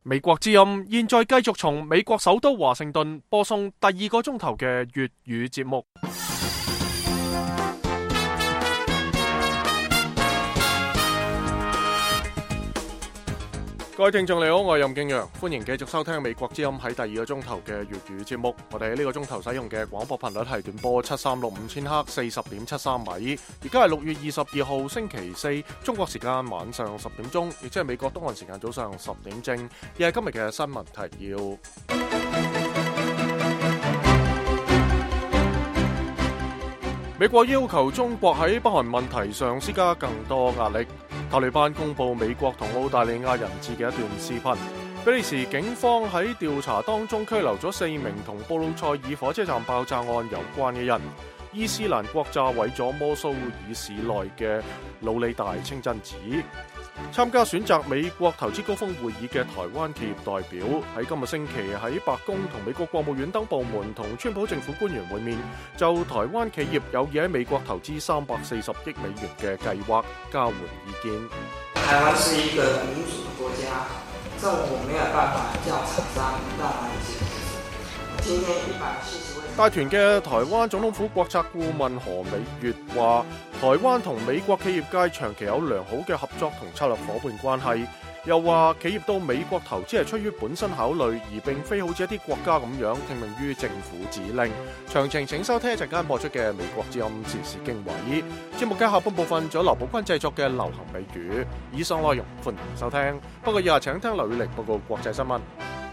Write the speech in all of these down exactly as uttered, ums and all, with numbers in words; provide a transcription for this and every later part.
美國之音現在繼續從美國首都華盛頓播送第二個鐘頭嘅粵語節目。各位聽眾你好，我係任敬陽，歡迎繼續收聽美國之音喺第二個鐘頭嘅粵語節目。我哋喺呢個鐘頭使用嘅廣播頻率係短波七三六五千赫四十點七三米。而家係六月二十二號星期四，中國時間晚上十點鐘，亦即係美國東岸時間早上十點正。而係今日嘅新聞提要。美國要求中國喺北韓問題上施加更多壓力。塔利班公布美國同澳大利亞人質嘅一段視頻。比利時警方喺調查當中拘留咗四名同布魯塞爾火車站爆炸案有關嘅人。伊斯蘭國炸毀咗摩蘇爾市內嘅魯里大清真寺。參加選擇美國投資高峰會議嘅台灣企業代表喺今日星期喺白宮同美國國務院等部門同川普政府官員會面，就台灣企業有意喺美國投資三百四十億美元嘅計劃交換意見。 台灣是一個民主的國家，政府沒有辦法叫廠商到哪裡去。今天一百四十位帶團嘅台灣總統府國策顧問何美月話，台灣同美國企業界長期有良好嘅合作同策略夥伴關係，又話企業到美國投資係出於本身考慮，而並非好似一啲國家咁樣聽命於政府指令。詳情請收聽一陣間播出嘅美國之音時事經緯。節目嘅下半部分仲有劉寶君製作嘅流行美語。以上內容歡迎收聽，不過以下請聽劉宇力報告國際新聞。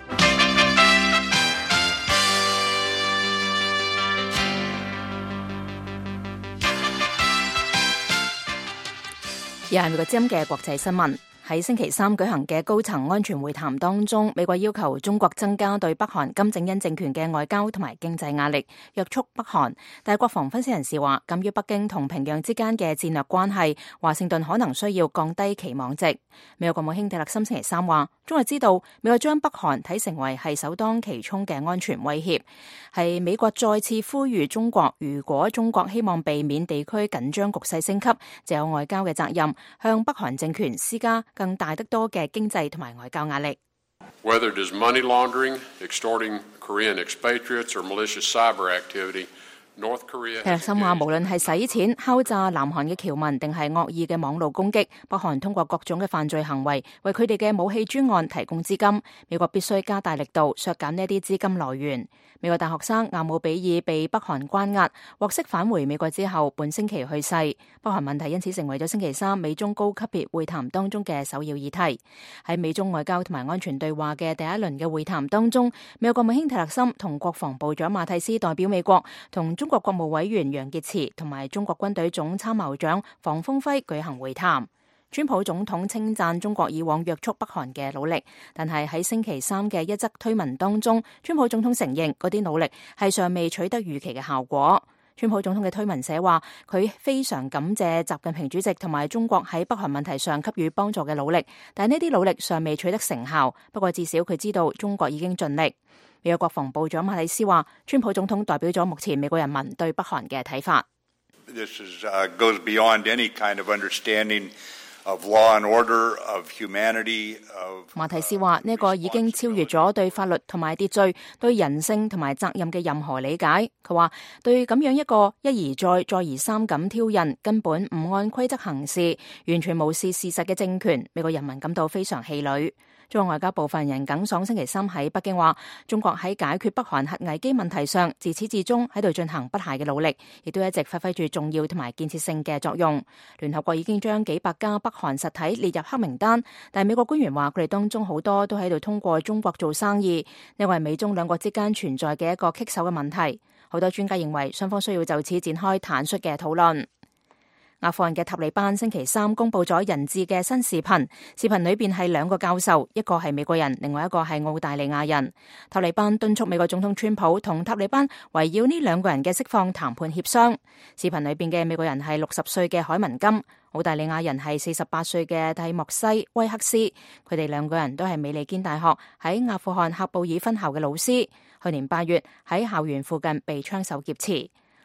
又係美國之音嘅國際新聞。喺星期三舉行嘅高層安全會談當中，美國要求中國增加對北韓金正恩政權嘅外交同埋經濟壓力，約束北韓。但係國防分析人士話，鑑於北京同平壤之間嘅戰略關係，華盛頓可能需要降低期望值。美國國務卿蒂勒森星期三話，中國知道美國將北韓睇成為係首當其衝嘅安全威脅，係美國再次呼籲中國，如果中國希望避免地區緊張局勢升級，就有外交嘅責任，向北韓政權施加更大得多嘅經濟同埋外交壓力。 Whether it is money laundering, extorting Korean expatriates, or malicious cyber activity, North Korea。 蒂勒森話，無論係洗錢、敲詐南韓嘅僑民，定係惡意嘅網路攻擊，北韓通過各種嘅犯罪行為，為佢哋嘅武器專案提供資金。美國必須加大力度削減呢啲資金來源。美國大學生阿姆比爾被北韓關押，獲釋返回美國之後，本星期去世。北韓問題因此成為咗星期三美中高級別會談當中嘅首要議題。喺美中外交同埋安全對話嘅第一輪嘅會談當中，美國國務卿蒂勒森同國防部長馬蒂斯代表美國同中國國務委員楊潔篪同埋中國軍隊總參謀長房峰輝舉行會談。川普總統稱讚中國以往約束北韓嘅努力，但係喺星期三嘅一則推文當中，川普總統承認嗰啲努力係尚未取得預期嘅效果。川普總統嘅推文寫話，佢非常感謝習近平主席同埋中國喺北韓問題上給予幫助嘅努力，但係呢啲努力尚未取得成效。不過至少佢知道中國已經盡力。美國國防部長馬蒂斯話，川普總統代表咗目前美國人民對北韓嘅睇法。 This is, uh, goes beyond any kind of understanding of law and order, of humanity, of 馬蒂斯話，呢個已經超越咗對法律同埋秩序、對人性同埋責任嘅任何理解。佢話，對咁樣一個一而再、再而三咁挑釁、根本唔按規則行事、完全無視事實嘅政權，美國人民感到非常氣餒。中國外交部發言人耿爽星期三喺北京話，中國喺解決北韓核危機問題上，自始至終喺度進行不懈嘅努力，亦都一直發揮住重要同埋建設性嘅作用。聯合國已經將幾百家北韓實體列入黑名單，但係美國官員話，佢哋當中好多都喺度通過中國做生意，呢個係美中兩國之間存在嘅一個棘手嘅問題。好多專家認為，雙方需要就此展開坦率嘅討論。阿富汗嘅塔利班星期三公布咗人質嘅新視頻，視頻裏邊係兩個教授，一個係美國人，另外一個係澳大利亞人。塔利班敦促美國總統川普同塔利班圍繞呢兩個人嘅釋放談判協商。視頻裏邊嘅美國人係六十歲嘅海文金，澳大利亞人係四十八歲嘅蒂莫西威克斯。佢哋兩個人都係美利堅大學喺阿富汗喀布爾分校嘅老師。去年八月喺校園附近被槍手劫持。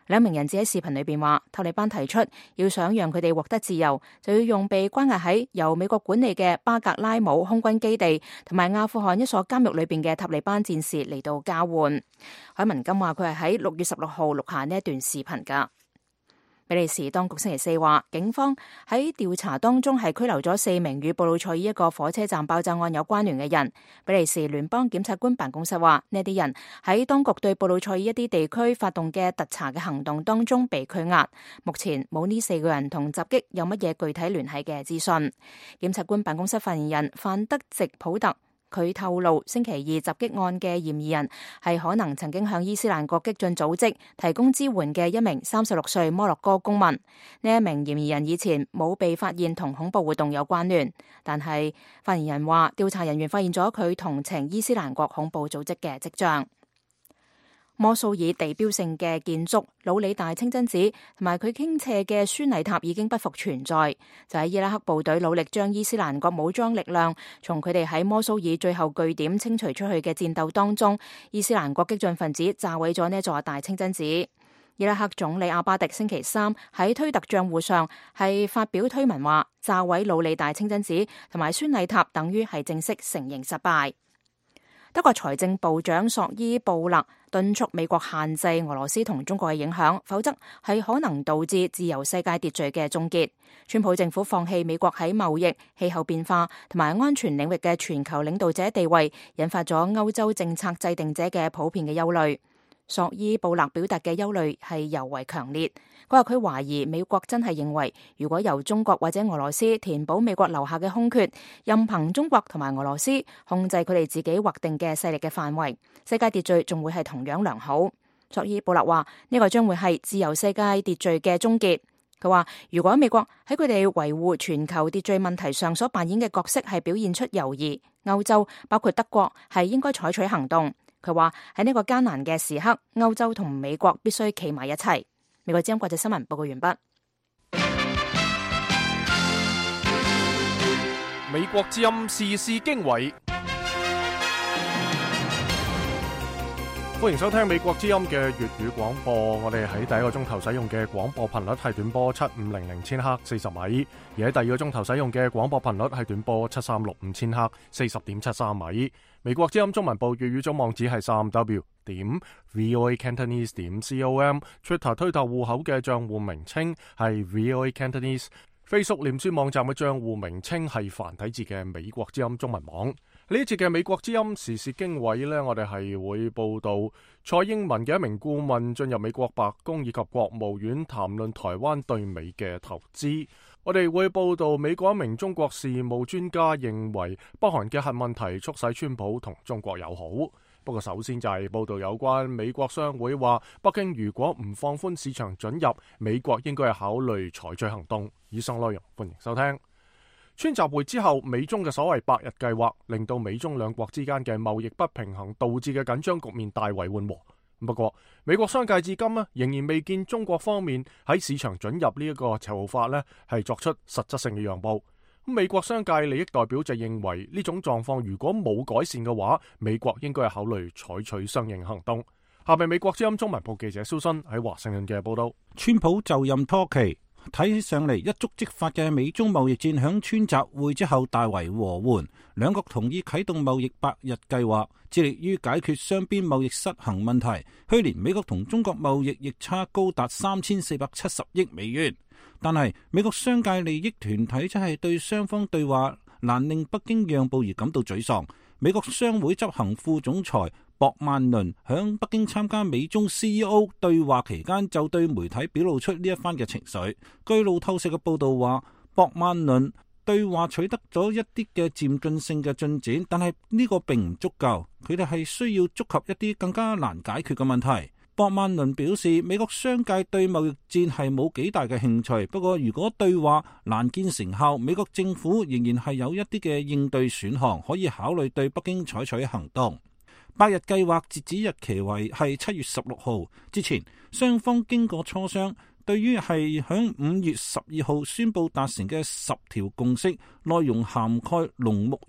兩名人質喺視頻裏邊話，塔利班提出要想讓佢哋獲得自由，就要用被關押喺由美國管理嘅巴格拉姆空軍基地同埋阿富汗一所監獄裏邊嘅塔利班戰士嚟到交換。海文金話佢係喺六月十六號錄下呢一段視頻噶。比利時當局星期四話，警方喺調查當中係拘留咗四名與布魯塞爾一個火車站爆炸案有關聯嘅人。比利時聯邦檢察官辦公室話，呢啲人喺當局對布魯塞爾一啲地區發動嘅突查嘅行動當中被拘押。目前冇呢四個人同襲擊有乜嘢具體聯繫嘅資訊。檢察官辦公室發言人范德直普特佢透露，星期二襲擊案嘅嫌疑人係可能曾經向伊斯蘭國激進組織提供支援嘅一名三十六歲摩洛哥公民。呢一名嫌疑人以前冇被發現同恐怖活動有關聯，但係發言人話，調查人員發現咗佢同情伊斯蘭國恐怖組織嘅跡象。摩蘇爾地標性嘅建築魯里大清真寺同埋佢傾斜嘅宣禮塔已經不復存在，就喺伊拉克部隊努力將伊斯蘭國武裝力量從佢哋喺摩蘇爾最後據點清除出去嘅戰鬥當中，伊斯蘭國激進分子炸毀咗呢座大清真寺。伊拉克總理阿巴迪星期三喺推特賬戶上係發表推文話，炸毀魯里大清真寺同埋宣禮塔等於係正式承認失敗。德國財政部長索伊布勒敦促美國限制俄羅斯同中國嘅影響，否則係可能導致自由世界秩序嘅終結。川普政府放棄美國喺貿易、氣候變化同埋安全領域嘅全球領導者地位，引發咗歐洲政策制定者嘅普遍嘅憂慮。索伊布勒表達嘅憂慮係尤為強烈。佢話佢懷疑美國真係認為，如果由中國或者俄羅斯填補美國留下嘅空缺，任憑中國同埋俄羅斯控制佢哋自己劃定嘅勢力嘅範圍，世界秩序仲會係同樣良好。索伊布勒話呢個將會係自由世界秩序嘅終結。佢話如果美國喺佢哋維護全球秩序問題上所扮演嘅角色係表現出猶豫，歐洲包括德國係應該採取行動。佢話喺呢個艱難嘅時刻，歐洲同美國必須企埋一齊。美國之音國際新聞報告完畢。 美國之音時事經緯，歡迎收聽美國之音嘅粵語廣播。我哋喺第一個鐘頭使用嘅廣播頻率係短波七五零零千赫四十米，而喺第二個鐘頭使用嘅廣播頻率係短波七三六五千赫四十點七三米。美國之音中文部粵語總網址係三 w 點 voa cantonese 點 com，Twitter 推特戶口嘅賬戶名稱係 voa cantonese，Facebook 臉書網站嘅賬戶名稱係繁體字嘅美國之音中文網。呢一節嘅美國之音時事經緯呢，我哋係會報道蔡英文嘅一名顧問進入美國白宮以及國務院談論台灣對美嘅投資。我哋會報道美國一名中國事務專家認為北韓嘅核問題促使川普同中國友好。不過首先就係報道有關美國商會話，北京如果唔放寬市場准入，美國應該係考慮採取行動。以上內容歡迎收聽。川習會之後，美中嘅所謂百日計劃令到美中兩國之間嘅貿易不平衡導致嘅緊張局面大為緩和。不過美國商界至今呢仍然未見中國方面喺市場准入呢一個籌法呢係作出實質性嘅讓步。美國商界利益代表就認為呢種狀況如果冇改善嘅話，美國應該係考慮採取相應行動。下面美國之音中文部記者蘇新喺華盛頓嘅報道。 川普就任初期睇起上嚟一觸即發嘅美中貿易戰響川習會之後大為和緩，兩國同意啟動貿易百日計劃，致力於解決雙邊貿易失衡問題。去年美國同中國貿易逆差高達三千四百七十億美元，但係美國商界利益團體真係對雙方對話難令北京讓步而感到沮喪。美國商會執行副總裁博曼倫響北京參加美中 C E O 對話期間，就對媒體表露出呢一番嘅情緒。據路透社嘅報道話，博曼倫對話取得咗一啲嘅漸進性嘅進展，但係呢個並唔足夠，佢哋係需要觸及一啲更加難解決嘅問題。博曼倫表示，美國商界對貿易戰係冇幾大嘅興趣，不過如果對話難見成效，美國政府仍然係有一啲嘅應對選項，可以考慮對北京採取行動。百日計劃截止日期為係七月十六號之前，雙方經過磋商，對於係響五月十二號宣布達成嘅十條共識，內容涵蓋農牧業、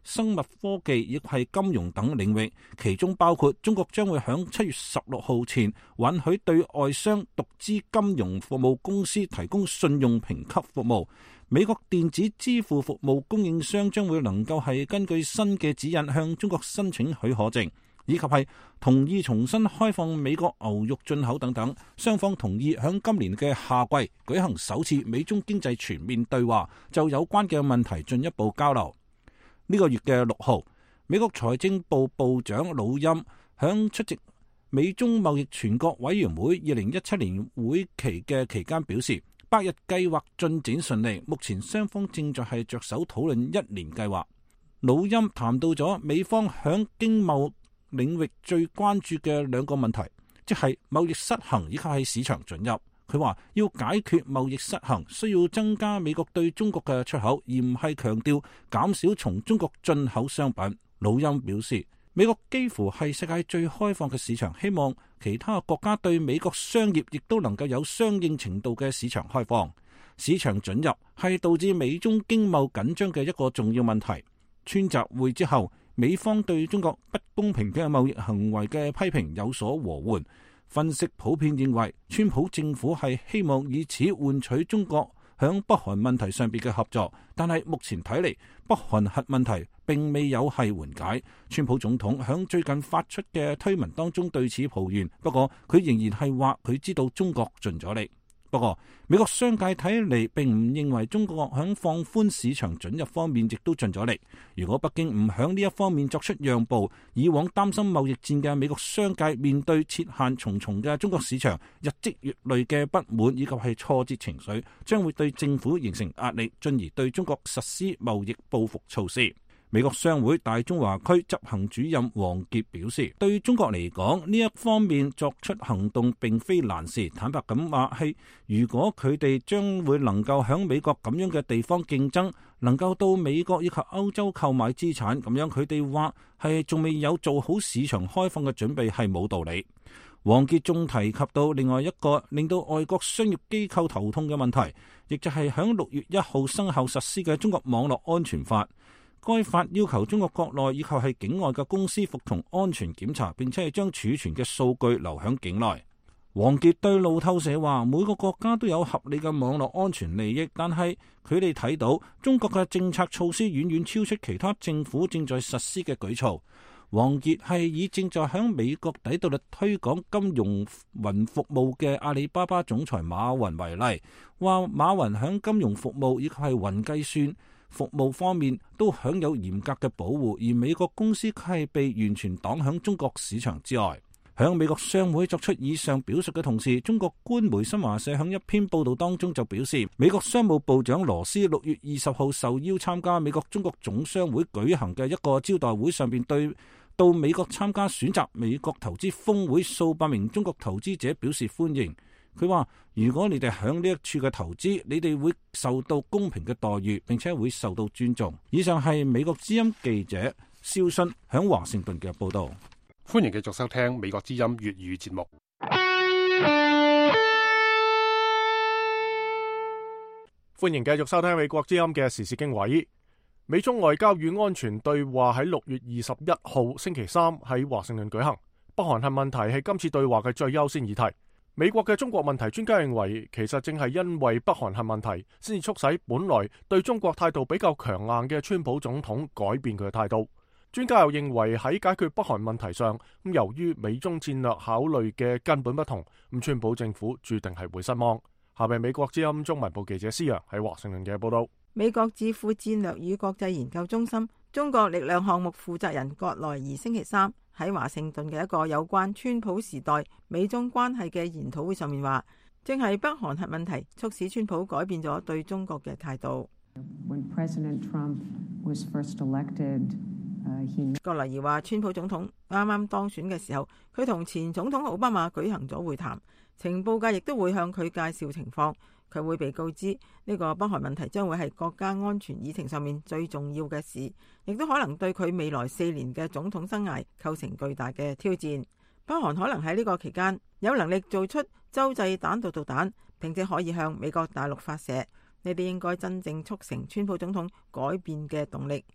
生物科技亦係金融等領域，其中包括中國將會響七月十六號前允許對外商獨資金融服務公司提供信用評級服務。美國電子支付服務供應商將會能夠係根據新嘅指引向中國申請許可證，以及係同意重新開放美國牛肉進口等等。雙方同意響今年嘅夏季舉行首次美中經濟全面對話，就有關嘅問題進一步交流。呢個月嘅六號，美國財政部部長魯欽響出席美中貿易全國委員會二零一七年會期嘅期間表示，百日計劃進展順利，目前雙方正在係着手討論一年計劃。魯欽談到咗美方響經貿領域最關注嘅兩個問題，即係貿易失衡以及係市場准入。佢話要解決貿易失衡，需要增加美國對中國嘅出口，而唔係強調減少從中國進口商品。魯欽表示，美國幾乎係世界最開放嘅市場，希望其他國家對美國商業亦都能夠有相應程度嘅市場開放。市場准入係導致美中經貿緊張嘅一個重要問題。川習會之後，美方對中國不公平嘅貿易行為嘅批評有所和緩。分析普遍認為，川普政府係希望以此換取中國響北韓問題上邊嘅合作，但係目前睇嚟，北韓核問題並未有係緩解。川普總統響最近發出嘅推文當中對此抱怨，不過佢仍然係話佢知道中國盡咗力。不過美國商界睇嚟並唔認為中國響放寬市場准入方面亦都盡咗力。如果北京唔響呢一方面作出讓步，以往擔心貿易戰嘅美國商界面對設限重重嘅中國市場，日積月累嘅不滿以及係挫折情緒，將會對政府形成壓力，進而對中國實施貿易報復措施。美國商會大中華區執行主任王傑表示，對中國嚟講，呢一方面作出行動並非難事。坦白咁話係，如果佢哋將會能夠響美國咁樣嘅地方競爭，能夠到美國以及歐洲購買資產，咁樣佢哋話係仲未有做好市場開放嘅準備係冇道理。王傑仲提及到另外一個令到外國商業機構頭痛嘅問題，亦就係響六月一號生效實施嘅中國網絡安全法。該法要求中國國內以及係境外嘅公司服從安全檢查，並且係將儲存嘅數據留響境內。王傑對路透社話，每個國家都有合理嘅網絡安全利益，但係佢哋睇到中國嘅政策措施遠遠超出其他政府正在實施嘅舉措。王傑係以正在響美國底特律推廣金融雲服務嘅阿里巴巴總裁馬雲為例，話馬雲響金融服務以及係雲計算服務方面都享有嚴格嘅保護，而美國公司佢係被完全擋響中國市場之外。響美國商會作出以上表述嘅同時，中國官媒新華社響一篇報道當中就表示，美國商務部長羅斯六月二十號受邀參加美國中國總商會舉行嘅一個招待會上邊，對到美國參加選擇美國投資峰會數百名中國投資者表示歡迎。佢話，如果你哋響呢一處嘅投資，你哋會受到公平嘅待遇，並且會受到尊重。以上係美國之音記者肖迅響華盛頓嘅報道。 歡迎繼續收聽美國之音粵語節目。 歡迎繼續收聽美國之音嘅時事經緯。美中外交與安全對話喺六月二十一號星期三喺華盛頓舉行。北韓核問題係今次對話嘅最優先議題。美國嘅中國問題專家認為，其實正係因為北韓核問題，先至促使本來對中國態度比較強硬嘅川普總統改變佢嘅態度。專家又認為喺解決北韓問題上，咁由於美中戰略考慮嘅根本不同，咁川普政府注定係會失望。下面美國之音中文部記者施洋喺華盛頓嘅報道。 美國智庫戰略與國際研究中心中國力量項目負責人葛萊儀星期三喺華盛頓嘅一個有關川普時代美中關係嘅研討會上面話，正係北韓核問題促使川普改變咗對中國嘅態度。When President Trump was first elected, uh, he... 葛萊儀話，川普總統啱啱當選嘅時候，佢同前總統奧巴馬舉行咗會談，情報界亦都會向佢介紹情況。佢會被告知呢個北韓問題將會係國家安全議程上面最重要嘅事，亦都可能對佢未來四年嘅總統生涯構成巨大嘅挑戰。北韓可能喺呢個期間有能力做出洲際彈道導彈，並且可以向美國大陸發射。呢啲應該真正促成川普總統改變嘅動力。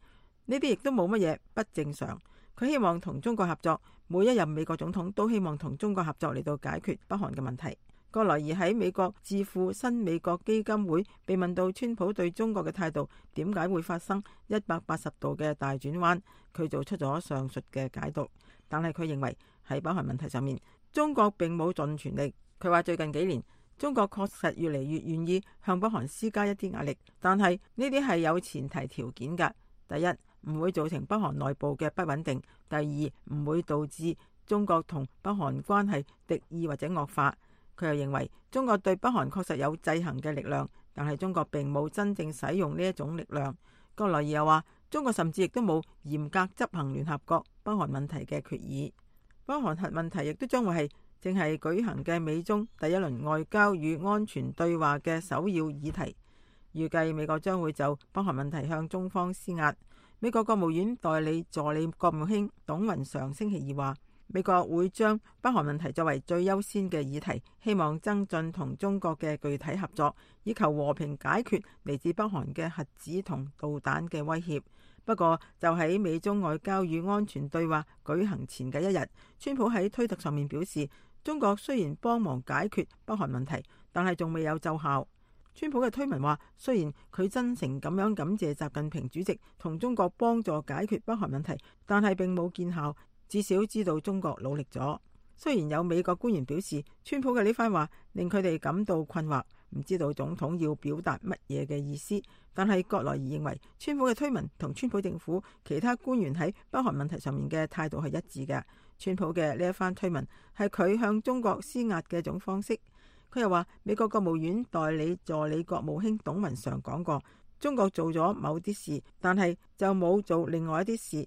呢啲亦都冇乜嘢不正常。佢希望同中國合作，每一任美國總統都希望同中國合作嚟到解決北韓嘅問題。葛萊儀喺美國智庫新美國基金會被問到川普對中國嘅態度點解會發生一百八十度嘅大轉彎，佢做出咗上述嘅解讀。但係佢認為喺北韓問題上面，中國並冇盡全力。佢話最近幾年中國確實越嚟越願意向北韓施加一啲壓力，但係呢啲係有前提條件㗎。第一，唔會造成北韓內部嘅不穩定；第二，唔會導致中國同北韓關係敵意或者惡化。佢又認為中國對北韓確實有制衡嘅力量，但係中國並冇真正使用呢一種力量。葛萊儀又話，中國甚至亦都冇嚴格執行聯合國北韓問題嘅決議。北韓核問題亦都將會係正係舉行嘅美中第一輪外交與安全對話嘅首要議題。預計美國將會就北韓問題向中方施壓。美國國務院代理助理國務卿董雲常星期二話，美國會將北韓問題作為最優先嘅議題，希望增進同中國嘅具體合作，以求和平解決嚟自北韓嘅核子同導彈嘅威脅。不過，就喺美中外交與安全對話舉行前嘅一日，川普喺推特上面表示，中國雖然幫忙解決北韓問題，但係仲未有奏效。川普嘅推文話，雖然佢真誠咁樣感謝習近平主席同中國幫助解決北韓問題，但係並冇見效。至少知道中國努力咗。雖然有美國官員表示，川普嘅呢番話令佢哋感到困惑，唔知道總統要表達乜嘢嘅意思，但係葛萊儀認為川普嘅推文同川普政府其他官員喺北韓問題上面嘅態度係一致嘅。川普嘅呢一番推文係佢向中國施壓嘅一種方式。佢又話，美國國務院代理助理國務卿董雲常講過，中國做咗某啲事，但係就冇做另外一啲事。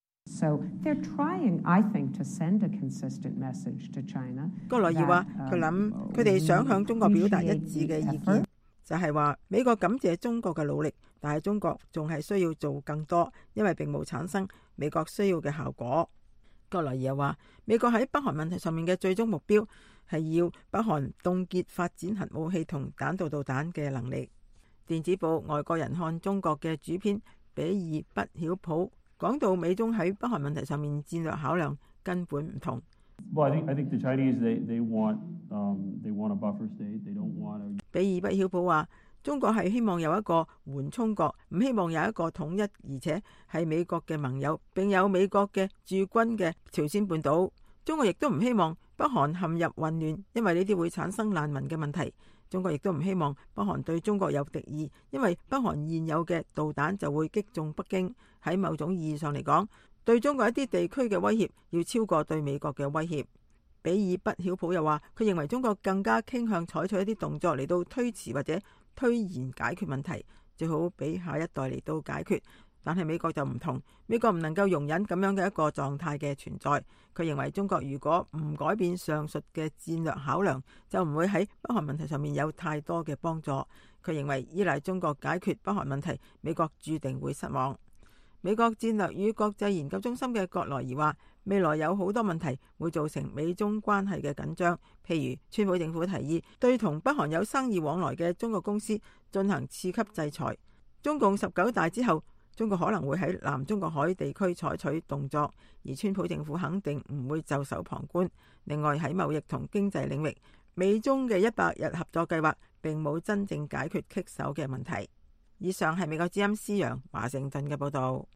So they're trying, I think, to send a consistent message to China. 葛萊儀話，佢諗佢哋想向中國表達一致嘅意見，就係話美國感謝中國嘅努力，但係中國仲係需要做更多，因為並冇產生美國需要嘅效果。葛萊儀又話，美國喺北韓問題上面嘅最終目標係要北韓凍結發展核武器同彈道導彈嘅能力。電子報外國人看中國嘅主編比爾不曉普講到，美中喺北韓問題上面戰略考量根本唔同。 Well, I think, I think the Chinese, they, they want, um, they want a buffer state. They don't want a... 比爾不曉普話，中國係希望有一個緩衝國，唔希望有一個統一而且係美國嘅盟友並有美國嘅駐軍嘅朝鮮半島。中國亦都唔希望北韓陷入混亂，因為呢啲會產生難民嘅問題。中國亦都唔希望北韓對中國有敵意，因為北韓現有嘅導彈就會擊中北京。喺某種意義上嚟講，對中國一啲地區嘅威脅要超過對美國嘅威脅。比爾不曉普又話，佢認為中國更加傾向採取一啲動作嚟到推遲或者推延解決問題，最好俾下一代嚟到解決。但係美國就唔同，美國唔能夠容忍咁樣嘅一個狀態嘅存在。佢認為中國如果唔改變上述嘅戰略考量，就唔會喺北韓問題上面有太多嘅幫助。佢認為依賴中國解決北韓問題，美國注定會失望。美國戰略與國際研究中心嘅葛萊儀話，未來有好多問題會造成美中關係嘅緊張，譬如川普政府提議對同北韓有生意往來嘅中國公司進行次級制裁。中共十九大之後，中國可能會喺南中國海地區採取動作，而川普政府肯定唔會袖手旁觀。另外喺貿易同經濟領域，美中嘅一百日合作計劃並冇真正解決棘手嘅問題。以上係美國之音思陽華盛頓嘅報道。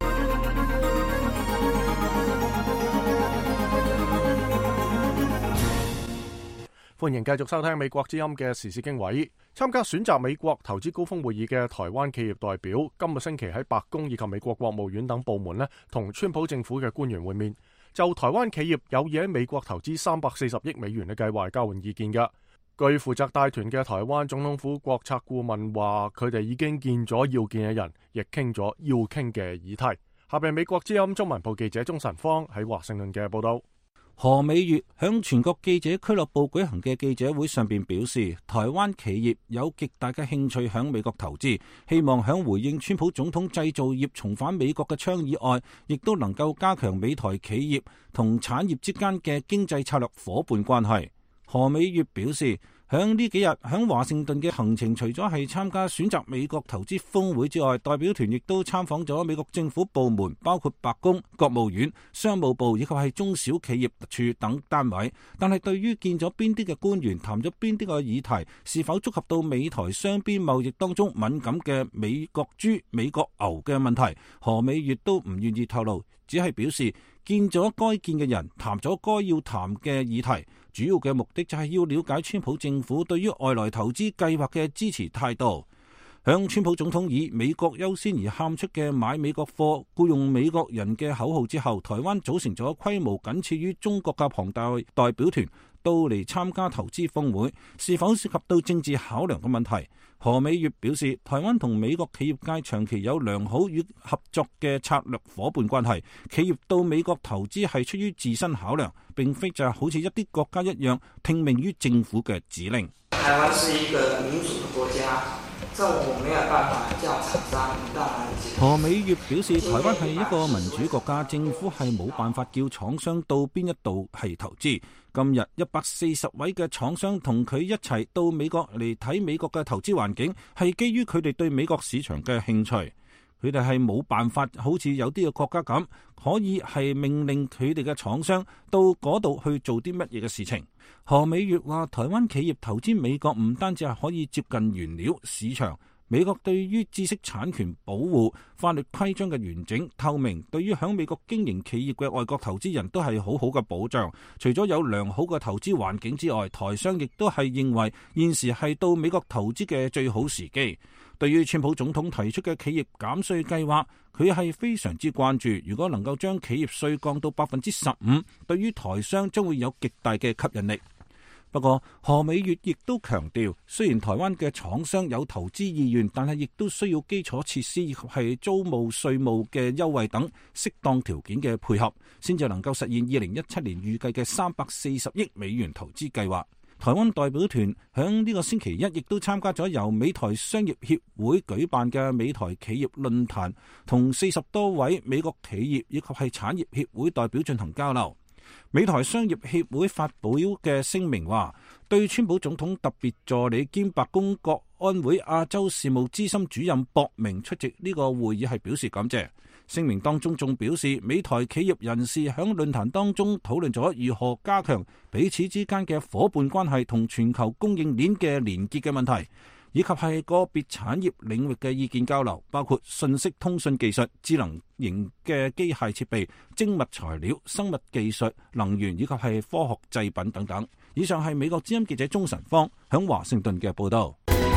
歡迎繼續收聽美國之音嘅時事經緯。參加選擇美國投資高峰會議嘅台灣企業代表，今個星期喺白宮以及美國國務院等部門呢，同川普政府嘅官員會面，就台灣企業有意喺美國投資三百四十億美元嘅計劃交換意見㗎。據負責帶團嘅台灣總統府國策顧問話，佢哋已經見咗要見嘅人，亦傾咗要傾嘅議題。下邊美國之音中文部記者鍾晨芳喺華盛頓嘅報道。 何美月響全國記者俱樂部舉行嘅記者會上邊表示，台灣企業有極大嘅興趣響美國投資，希望響回應川普總統製造業重返美國嘅倡議外，亦都能夠加強美台企業同產業之間嘅經濟策略夥伴關係。何美月表示， 響呢幾日響華盛頓嘅行程，除咗係參加選擇美國投資峰會之外，代表團亦都參訪咗美國政府部門，包括白宮、國務院、商務部以及係中小企業處等單位。但係對於見咗邊啲嘅官員，談咗邊啲嘅議題，是否觸及到美台雙邊貿易當中敏感嘅美國豬、美國牛嘅問題，何美月都唔願意透露，只係表示見咗該見嘅人，談咗該要談嘅議題，主要嘅目的就係要了解川普政府對於外來投資計劃嘅支持態度。向川普總統以美國優先而喊出嘅買美國貨、僱用美國人嘅口號之後，台灣組成咗規模僅次於中國嘅龐大代表團到嚟參加投資峰會，是否涉及到政治考量嘅問題？何美月表示，台灣同美國企業界長期有良好與合作嘅策略夥伴關係，企業到美國投資係出於自身考量，並非就係好似一啲國家一樣聽命於政府嘅指令。 台灣是一個民主嘅國家，政府沒有辦法叫廠商到哪裡去。 何美月表示，台灣係一個民主國家，政府係冇辦法叫廠商到邊一度係投資。今日一百四十位嘅廠商同佢一齊到美國嚟睇美國嘅投資環境，係基於佢哋對美國市場嘅興趣。佢哋係冇辦法好似有啲嘅國家咁，可以係命令佢哋嘅廠商到嗰度去做啲乜嘢嘅事情。何美月話，台灣企業投資美國唔單止係可以接近原料市場，美國對於知識產權保護、法律規章嘅完整透明，對於響美國經營企業嘅外國投資人都係好好嘅保障。除咗有良好嘅投資環境之外，台商亦都係認為現時係到美國投資嘅最好時機。對於川普總統提出嘅企業減稅計劃，佢係非常之關注。如果能夠將企業稅降到百分之十五，對於台商將會有極大嘅吸引力。不過何美月亦都強調，雖然台灣嘅廠商有投資意願，但係亦都需要基礎設施以及係租務、稅務嘅優惠等適當條件嘅配合，先至能夠實現二零一七年預計嘅三百四十億美元投資計劃。台灣代表團響呢個星期一亦都參加咗由美台商業協會舉辦嘅美台企業論壇，同四十多位美國企業以及係產業協會代表進行交流。美台商業協會發表嘅聲明話，對川普總統特別助理兼白宮國安會亞洲事務資深主任博明出席呢個會議係表示感謝。聲明當中仲表示，美台企業人士響論壇當中討論咗如何加強彼此之間嘅伙伴關係同全球供應鏈嘅連結嘅問題，以及係個別產業領域嘅意見交流，包括信息通訊技術、智能型嘅機械設備、精密材料、生物技術、能源以及係科學製品等等。以上係美國之音記者鍾晨芳響華盛頓嘅報道。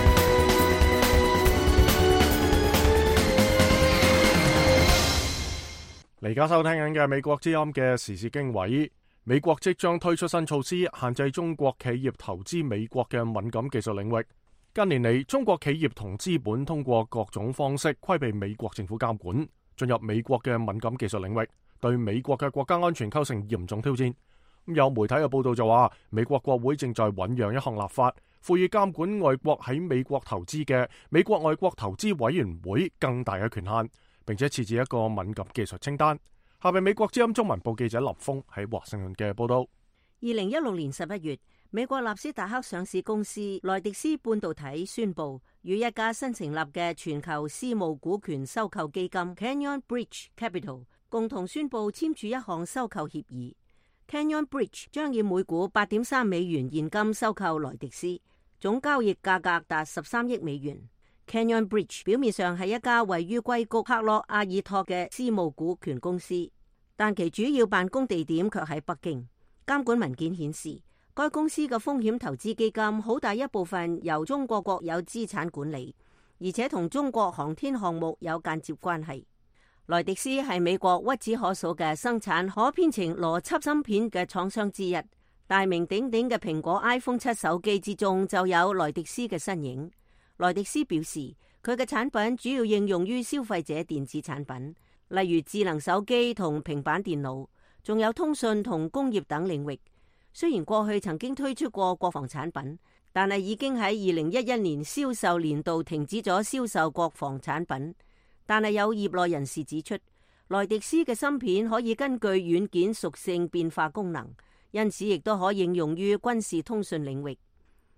嚟而家收聽緊嘅美國之音嘅時事經緯，美國即將推出新措施，限制中國企業投資美國嘅敏感技術領域。近年嚟，中國企業同資本通過各種方式規避美國政府監管，進入美國嘅敏感技術領域，對美國嘅國家安全構成嚴重挑戰。有媒體嘅報道就話，美國國會正在醞釀一項立法，賦予監管外國喺美國投資嘅美國外國投資委員會更大嘅權限，並且設置一個敏感技術清單。下邊美國之音中文部記者林峰喺華盛頓嘅報道。 二零一六年十一月，美國納斯達克上市公司萊迪斯半導體宣布與一家新成立嘅全球私募股權收購基金 Canyon Bridge Capital 共同宣布簽署一項收購協議。Canyon Bridge 將以每股八點三美元現金收購萊迪斯，總交易價格達十三億美元。Canyon Bridge 表面上係一家位於硅谷克洛阿爾托嘅私募股權公司，但其主要辦公地點卻喺北京。監管文件顯示，該公司嘅風險投資基金好大一部分由中國國有資產管理，而且同中國航天項目有間接關係。萊迪斯係美國屈指可數嘅生產可編程邏輯芯片嘅廠商之一，大名鼎鼎嘅蘋果 iPhone 七手機之中就有萊迪斯嘅身影。萊迪斯表示，佢嘅產品主要應用於消費者電子產品，例如智能手機同平板電腦，仲有通訊同工業等領域。雖然過去曾經推出過國防產品，但係已經喺二零一一年銷售年度停止咗銷售國防產品。但係有業內人士指出，萊迪斯嘅芯片可以根據軟件屬性變化功能，因此亦都可應用於軍事通訊領域。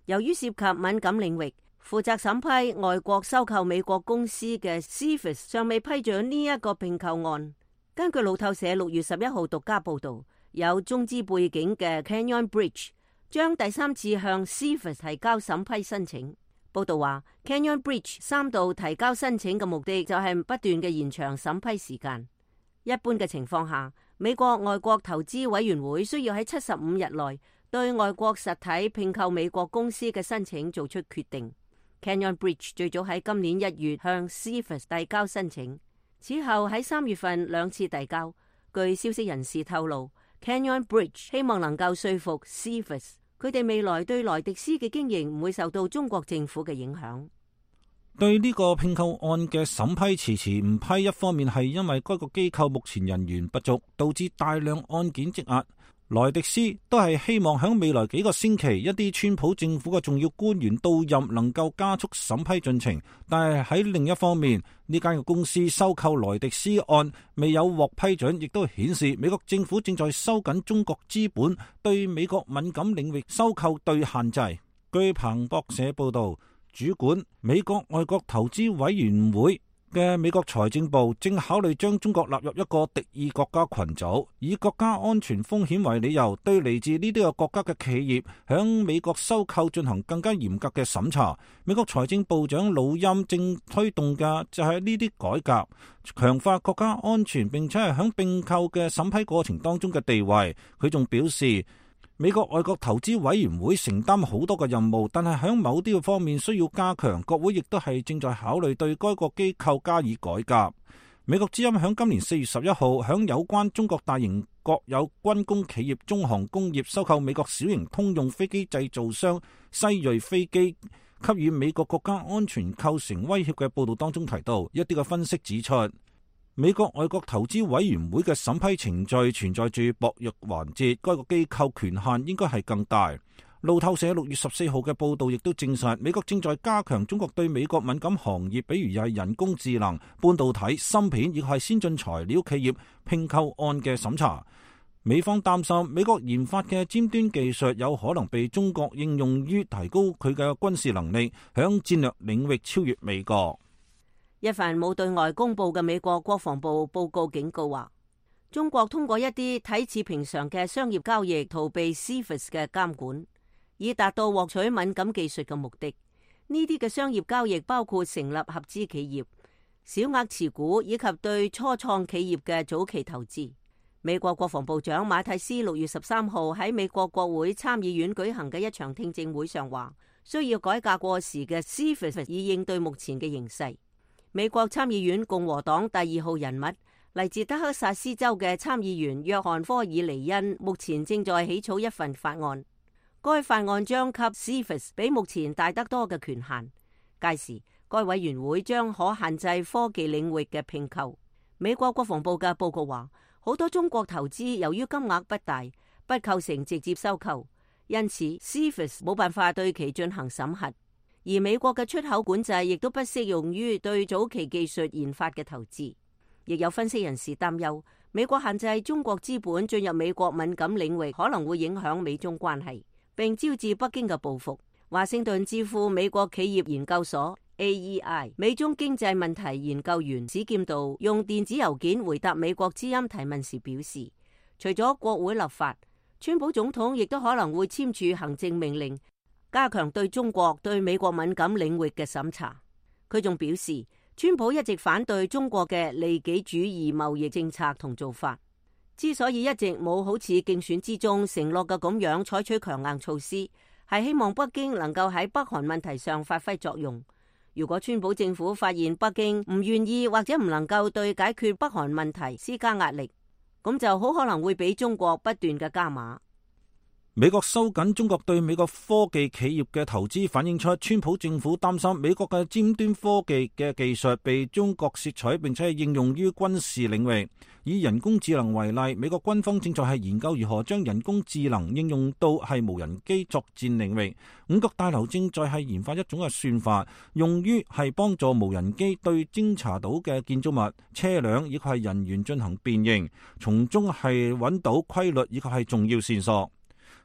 由於涉及敏感領域，負責審批外國收購美國公司嘅 C F I S 尚未批准呢一個併購案。根據路透社六月十一號獨家報導，有中資背景嘅 Canyon Bridge 將第三次向 C F I S 提交審批申請。報導話 Canyon Bridge 三度提交申請嘅目的就係不斷嘅延長審批時間。一般嘅情況下，美國外國投資委員會需要喺七十五日內對外國實體併購美國公司嘅申請做出決定。Canyon Bridge 最早喺今年一月向 C F I S 遞交申請，此後喺三月份兩次遞交。據消息人士透露， Canyon Bridge 希望能夠說服 C F I S， 佢哋未來對萊迪斯嘅經營唔會受到中國政府嘅影響。 對呢個併購案嘅審批遲遲唔批，一方面係因為該個機構目前人員不足，導致大量案件積壓。萊迪斯都係希望喺未來幾個星期，一啲川普政府嘅重要官員到任，能夠加速審批進程。但係喺另一方面，呢間嘅公司收購萊迪斯案未有獲批准，亦都顯示美國政府正在收緊中國資本對美國敏感領域收購對限制。據彭博社報道，主管美國外國投資委員會嘅美國財政部正考慮將中國納入一個敵意國家群組，以國家安全風險為理由，對嚟自呢啲個國家嘅企業響美國收購進行更加嚴格嘅審查。美國財政部長魯欽正推動嘅就係呢啲改革，強化國家安全，並且係響併購嘅審批過程當中嘅地位。佢仲表示，美國外國投資委員會承擔好多嘅任務，但係喺某啲嘅方面需要加強。國會亦都係正在考慮對該個機構加以改革。美國之音喺今年四月十一號喺有關中國大型國有軍工企業中航工業收購美國小型通用飛機製造商西瑞飛機，給予美國國家安全構成威脅嘅報道當中提到，一啲嘅分析指出，美國外國投資委員會嘅審批程序存在住薄弱環節，該個機構權限應該係更大。路透社六月十四號嘅報道亦都證實，美國正在加強中國對美國敏感行業，比如又係人工智能、半導體、芯片，亦係先進材料企業併購案嘅審查。美方擔心美國研發嘅尖端技術有可能被中國應用於提高佢嘅軍事能力，響戰略領域超越美國。 一份冇對外公布嘅美國國防部報告警告話，中國通過一啲睇似平常嘅商業交易逃避 C F I S 嘅監管，以達到獲取敏感技術嘅目的。呢啲嘅商業交易包括成立合資企業、小額持股以及對初創企業嘅早期投資。美國國防部長馬蒂斯六月十三號喺美國國會參議院舉行嘅一場聽證會上話，需要改革過時嘅 C F I S 以應對目前嘅形勢。美國參議院共和黨第二號人物嚟自德克薩斯州嘅參議員約翰科爾尼恩，目前正在起草一份法案。該法案將給 C F I S 比目前大得多嘅權限，屆時該委員會將可限制科技領域嘅併購。美國國防部嘅報告話，好多中國投資由於金額不大，不構成直接收購，因此 C F I S 冇辦法對其進行審核。而美國嘅出口管制亦都不適用於對早期技術研發嘅投資。亦有分析人士擔憂，美國限制中國資本進入美國敏感領域可能會影響美中關係，並招致北京嘅報復。華盛頓智庫美國企業研究所 A E I 美中經濟問題研究員史劍道用電子郵件回答美國之音提問時表示，除咗國會立法，川普總統亦都可能會簽署行政命令，加強對中國對美國敏感領域嘅審查。佢仲表示，川普一直反對中國嘅利己主義貿易政策同做法，之所以一直冇好似競選之中承諾嘅咁樣採取強硬措施，係希望北京能夠喺北韓問題上發揮作用。如果川普政府發現北京唔願意或者唔能夠對解決北韓問題施加壓力，咁就好可能會俾中國不斷嘅加碼。 美國收緊中國對美國科技企業嘅投資，反映出川普政府擔心美國嘅尖端科技嘅技術被中國竊取，並且係應用於軍事領域。以人工智能為例，美國軍方正在係研究如何將人工智能應用到係無人機作戰領域。五角大樓正在係研發一種嘅算法，用於係幫助無人機對偵查到嘅建築物、車輛以及係人員進行辨認，從中係揾到規律以及係重要線索。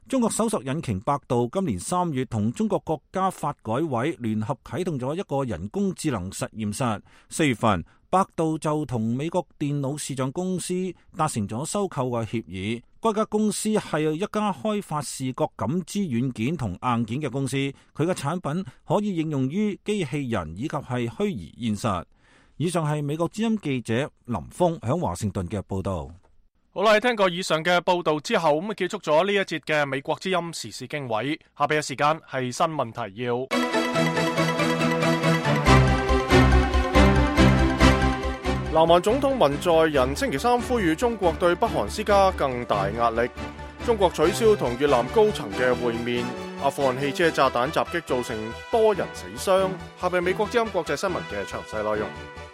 中國搜索引擎百度今年三月同中國國家發改委聯合啟動咗一個人工智能實驗室。四月份，百度就同美國電腦視像公司達成咗收購嘅協議。該家公司係一家開發視覺感知軟件同硬件嘅公司，佢嘅產品可以應用於機器人以及係虛擬現實。以上係美國之音記者林峰響華盛頓嘅報道。 好啦，聽過以上嘅報道之後，咁結束咗呢一節嘅美國之音時事經緯。下邊嘅時間係新聞提要。南韓總統文在寅星期三呼籲中國對北韓施加更大壓力。中國取消同越南高層嘅會面。阿富汗汽車炸彈襲擊造成多人死傷。下邊美國之音國際新聞嘅詳細內容。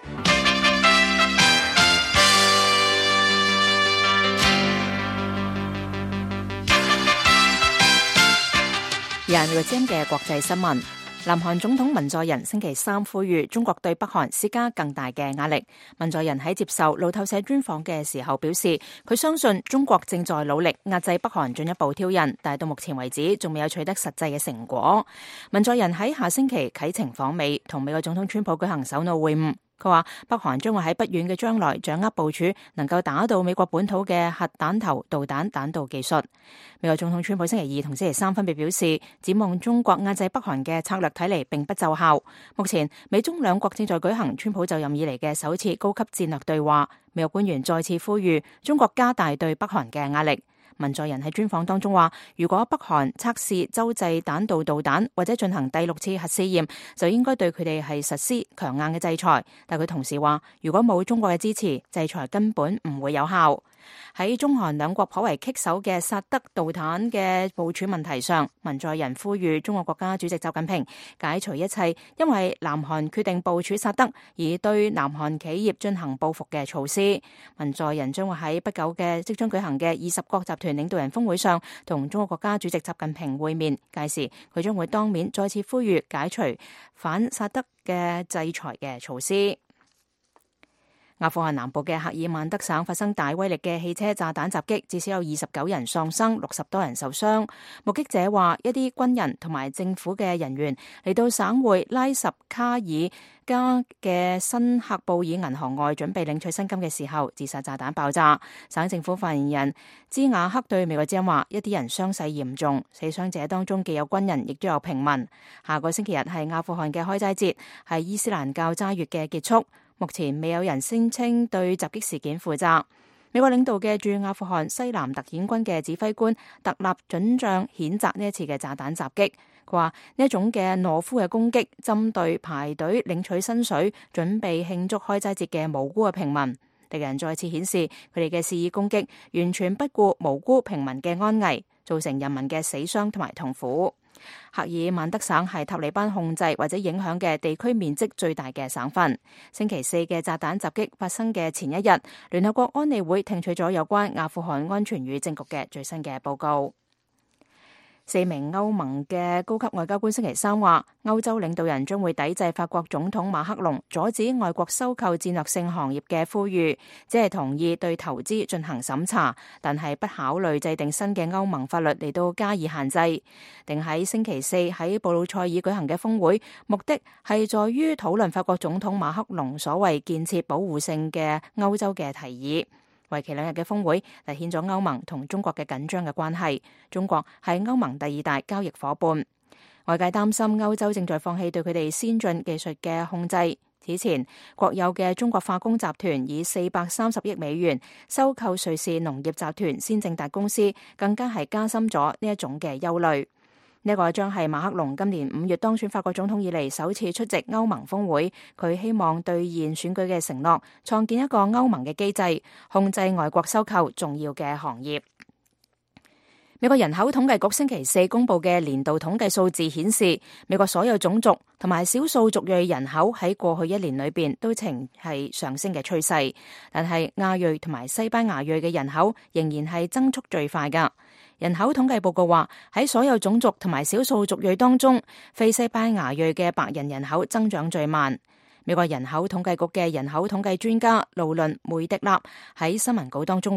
而係美國之音嘅國際新聞。南韓總統文在寅星期三呼籲中國對北韓施加更大嘅壓力。文在寅喺接受路透社專訪嘅時候表示，佢相信中國正在努力壓制北韓進一步挑釁，但係到目前為止仲未有取得實際嘅成果。文在寅喺下星期啟程訪美，同美國總統川普舉行首腦會晤。佢話北韓將會喺不遠嘅將來掌握部署能夠打到美國本土嘅核彈頭導彈彈道技術。美國總統川普星期二同星期三分別表示，展望中國壓制北韓嘅策略睇嚟並不奏效。目前美中兩國正在舉行川普就任以嚟嘅首次高級戰略對話。美國官員再次呼籲中國加大對北韓嘅壓力。文在寅喺專訪當中話，如果北韓測試洲際彈道導彈或者進行第六次核試驗，就應該對佢哋係實施強硬嘅制裁。但佢同時話，如果冇中國嘅支持，制裁根本唔會有效。喺中韓兩國頗為棘手嘅薩德導彈嘅部署問題上，文在寅呼籲中國國家主席習近平解除一切因為南韓決定部署薩德而對南韓企業進行報復嘅措施。文在寅將會喺不久嘅即將舉行嘅二十國集團領導人峰會上同中國國家主席習近平會面，屆時佢將會當面再次呼籲解除反薩德嘅制裁嘅措施。阿富汗南部嘅赫爾曼德省發生大威力嘅汽車炸彈襲擊，至少有二十九人喪生，六十多人受傷。目擊者話，一啲軍人同埋政府嘅人員嚟到省會拉什卡爾加嘅新喀布爾銀行外準備領取薪金嘅時候，自殺炸彈爆炸。省政府發言人茲瓦克對美國之音話，一啲人傷勢嚴重，死傷者當中既有軍人，亦都有平民。下個星期日係阿富汗嘅開齋節，係伊斯蘭教齋月嘅結束。目前未有人聲稱對襲擊事件負責。美國領導嘅駐阿富汗西南特遣軍嘅指揮官特納准將譴責呢一次嘅炸彈襲擊。佢話呢一種嘅懦夫嘅攻擊，針對排隊領取薪水、準備慶祝開齋節嘅無辜嘅平民。敵人再次顯示佢哋嘅肆意攻擊，完全不顧無辜平民嘅安危，造成人民嘅死傷同埋痛苦。赫爾曼德省係塔利班控制或者影響嘅地區面積最大嘅省份。星期四嘅炸彈襲擊發生嘅前一日，聯合國安理會聽取咗有關阿富汗安全與政局嘅最新嘅報告。四名歐盟嘅高級外交官星期三話，歐洲領導人將會抵制法國總統馬克龍阻止外國收購戰略性行業嘅呼籲，只係同意對投資進行審查，但係不考慮制定新嘅歐盟法律嚟到加以限制。定喺星期四喺布魯塞爾舉行嘅峰會，目的係在於討論法國總統馬克龍所謂建設保護性嘅歐洲嘅提議。為期兩日嘅峰會，凸顯咗歐盟同中國嘅緊張嘅關係。中國係歐盟第二大交易夥伴，外界擔心歐洲正在放棄對佢哋先進技術嘅控制。此前，國有嘅中國化工集團以四百三十億美元收購瑞士農業集團先正達公司，更加係加深咗呢一種嘅憂慮。呢個將係馬克龍今年五月當選法國總統以嚟首次出席歐盟峰會。佢希望兌現選舉嘅承諾，創建一個歐盟嘅機制，控制外國收購重要嘅行業。美國人口統計局星期四公布嘅年度統計數字顯示，美國所有種族同埋少數族裔人口喺過去一年裏邊都呈係上升嘅趨勢，但係亞裔同埋西班牙裔嘅人口仍然係增速最快㗎。人口統計報告話，喺所有種族同埋少數族裔當中，非西班牙裔嘅白人人口增長最慢。美國人口統計局嘅人口統計專家勞倫梅迪納喺新聞稿當中話，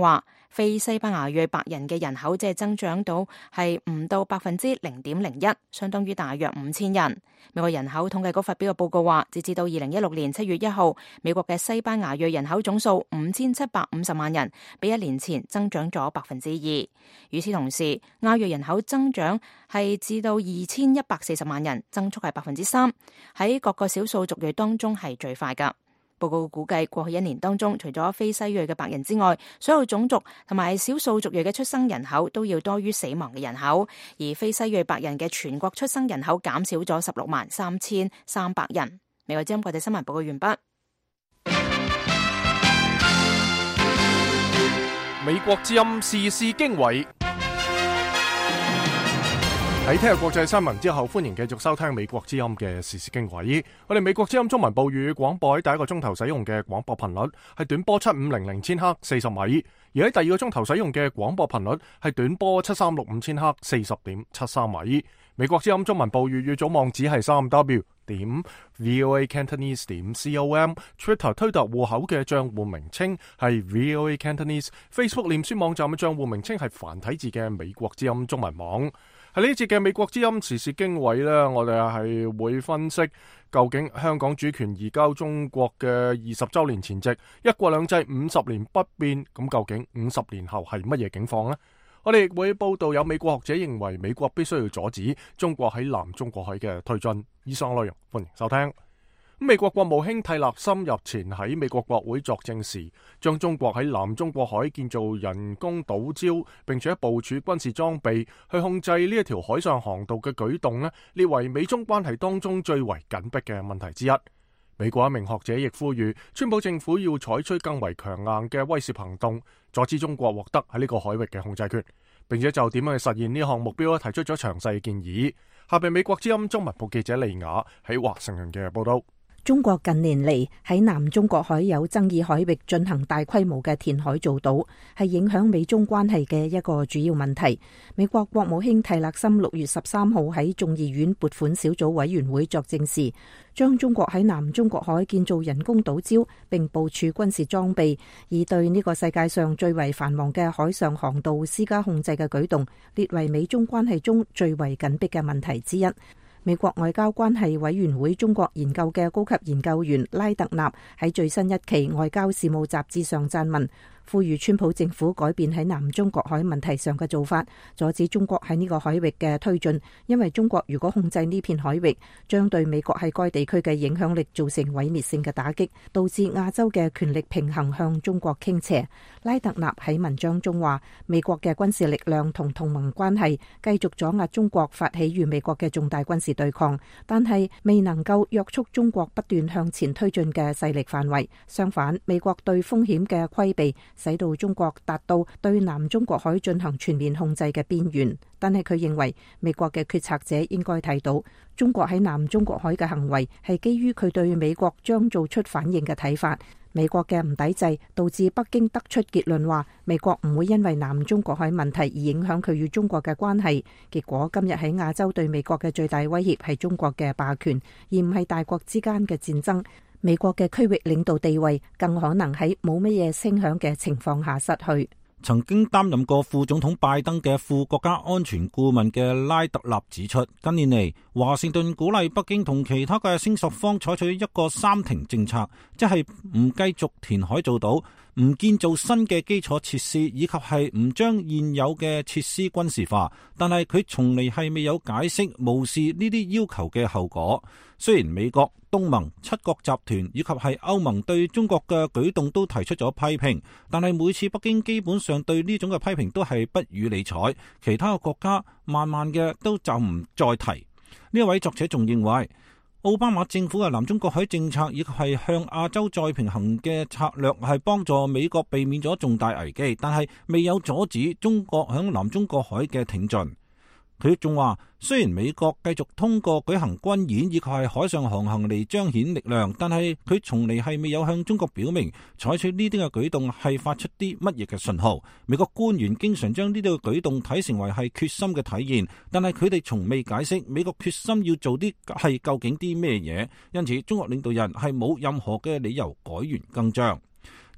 非西班牙裔白人嘅人口只係增長到係唔到百分之零點零一，相當於大約五千人。美國人口統計局發表嘅報告話，截至到二零一六年七月一號，美國嘅西班牙裔人口總數五千七百五十萬人，比一年前增長咗百分之二。與此同時，亞裔人口增長係至到二千一百四十萬人，增速係百分之三，喺各個少數族裔當中係最快㗎。報告估計過去一年當中，除咗非西裔嘅白人之外，所有種族同埋少數族裔嘅出生人口都要多於死亡嘅人口，而非西裔白人嘅全國出生人口減少咗十六萬三千三百人。美國之音國際新聞報告完畢。 美國之音時事經緯。喺聽日國際新聞之後，歡迎繼續收聽美國之音嘅時事經緯。我哋美國之音中文部粵語廣播喺第一個鐘頭使用嘅廣播頻率係短波七五零零千赫四十米，而喺第二個鐘頭使用嘅廣播頻率係短波七三六五千赫四十點七三米。美國之音中文部粵語總網址係三 W 點 V O A Cantonese 點 C O M，Twitter 推特戶口嘅賬戶名稱係 V O A Cantonese，Facebook 臉書網站嘅賬戶名稱係繁體字嘅美國之音中文網。喺呢一節嘅美國之音時事經緯呢，我哋係會分析究竟香港主權移交中國嘅二十周年前夕，一國兩制五十年不變，咁究竟五十年後係乜嘢境況呢？我哋亦會報道有美國學者認為美國必須要阻止中國喺南中國海嘅推進。以上內容歡迎收聽。美國國務卿蒂勒森日前喺美國國會作證時，將中國喺南中國海建造人工島礁，並且部署軍事裝備去控制呢一條海上航道嘅舉動呢，列為美中關係當中最為緊迫嘅問題之一。美國一名學者亦呼籲川普政府要採取更為強硬嘅威懾行動，阻止中國獲得喺呢個海域嘅控制權，並且就點樣去實現呢項目標提出咗詳細建議。下邊美國之音中文部記者利雅喺華盛頓嘅報道。 中國近年嚟喺南中國海有爭議海域進行大規模嘅填海造島，係影響美中關係嘅一個主要問題。美國國務卿蒂勒森六月十三號喺眾議院撥款小組委員會作證時，將中國喺南中國海建造人工島礁並部署軍事裝備，以對呢個世界上最為繁忙嘅海上航道施加控制嘅舉動，列為美中關係中最為緊迫嘅問題之一。美國外交關係委員會中國研究嘅高級研究員拉特納喺最新一期外交事務雜誌上撰文，呼籲川普政府改變喺南中國海問題上嘅做法，阻止中國喺呢個海域嘅推進，因為中國如果控制呢片海域，將對美國喺該地區嘅影響力造成毀滅性嘅打擊，導致亞洲嘅權力平衡向中國傾斜。拉特納喺文章中話，美國嘅軍事力量同同盟關係繼續阻壓中國發起與美國嘅重大軍事對抗，但係未能夠約束中國不斷向前推進嘅勢力範圍。相反，美國對風險嘅規避使到中國達到對南中國海進行全面控制嘅邊緣。但係佢認為美國嘅決策者應該睇到，中國喺南中國海嘅行為係基於佢對美國將做出反應嘅睇法。美國嘅唔抵制導致北京得出結論話，美國唔會因為南中國海問題而影響佢與中國嘅關係。結果今日喺亞洲對美國嘅最大威脅係中國嘅霸權，而唔係大國之間嘅戰爭。美國嘅區域領導地位更可能喺冇乜嘢聲響嘅情況下失去。 曾經擔任過副總統拜登嘅副國家安全顧問嘅拉特納指出，近年嚟華盛頓鼓勵北京同其他嘅聲索方採取一個三停政策，即係唔繼續填海造島，唔建造新嘅基礎設施，以及係唔將現有嘅設施軍事化。但係佢從嚟係未有解釋無視呢啲要求嘅後果。雖然美國、東盟、七國集團以及係歐盟對中國嘅舉動都提出咗批評，但係每次北京基本上對呢種嘅批評都係不予理睬，其他嘅國家慢慢嘅都就唔再提。呢一位作者仲認為，奧巴馬政府嘅南中國海政策以及係向亞洲再平衡嘅策略係幫助美國避免咗重大危機，但係未有阻止中國響南中國海嘅挺進。佢仲話，雖然美國繼續通過舉行軍演以及係海上航行嚟彰顯力量，但係佢從嚟係未有向中國表明採取呢啲嘅舉動係發出啲乜嘢嘅信號。美國官員經常將呢啲嘅舉動睇成為係決心嘅體現，但係佢哋從未解釋美國決心要做啲係究竟啲咩嘢。因此，中國領導人係冇任何嘅理由改弦更張。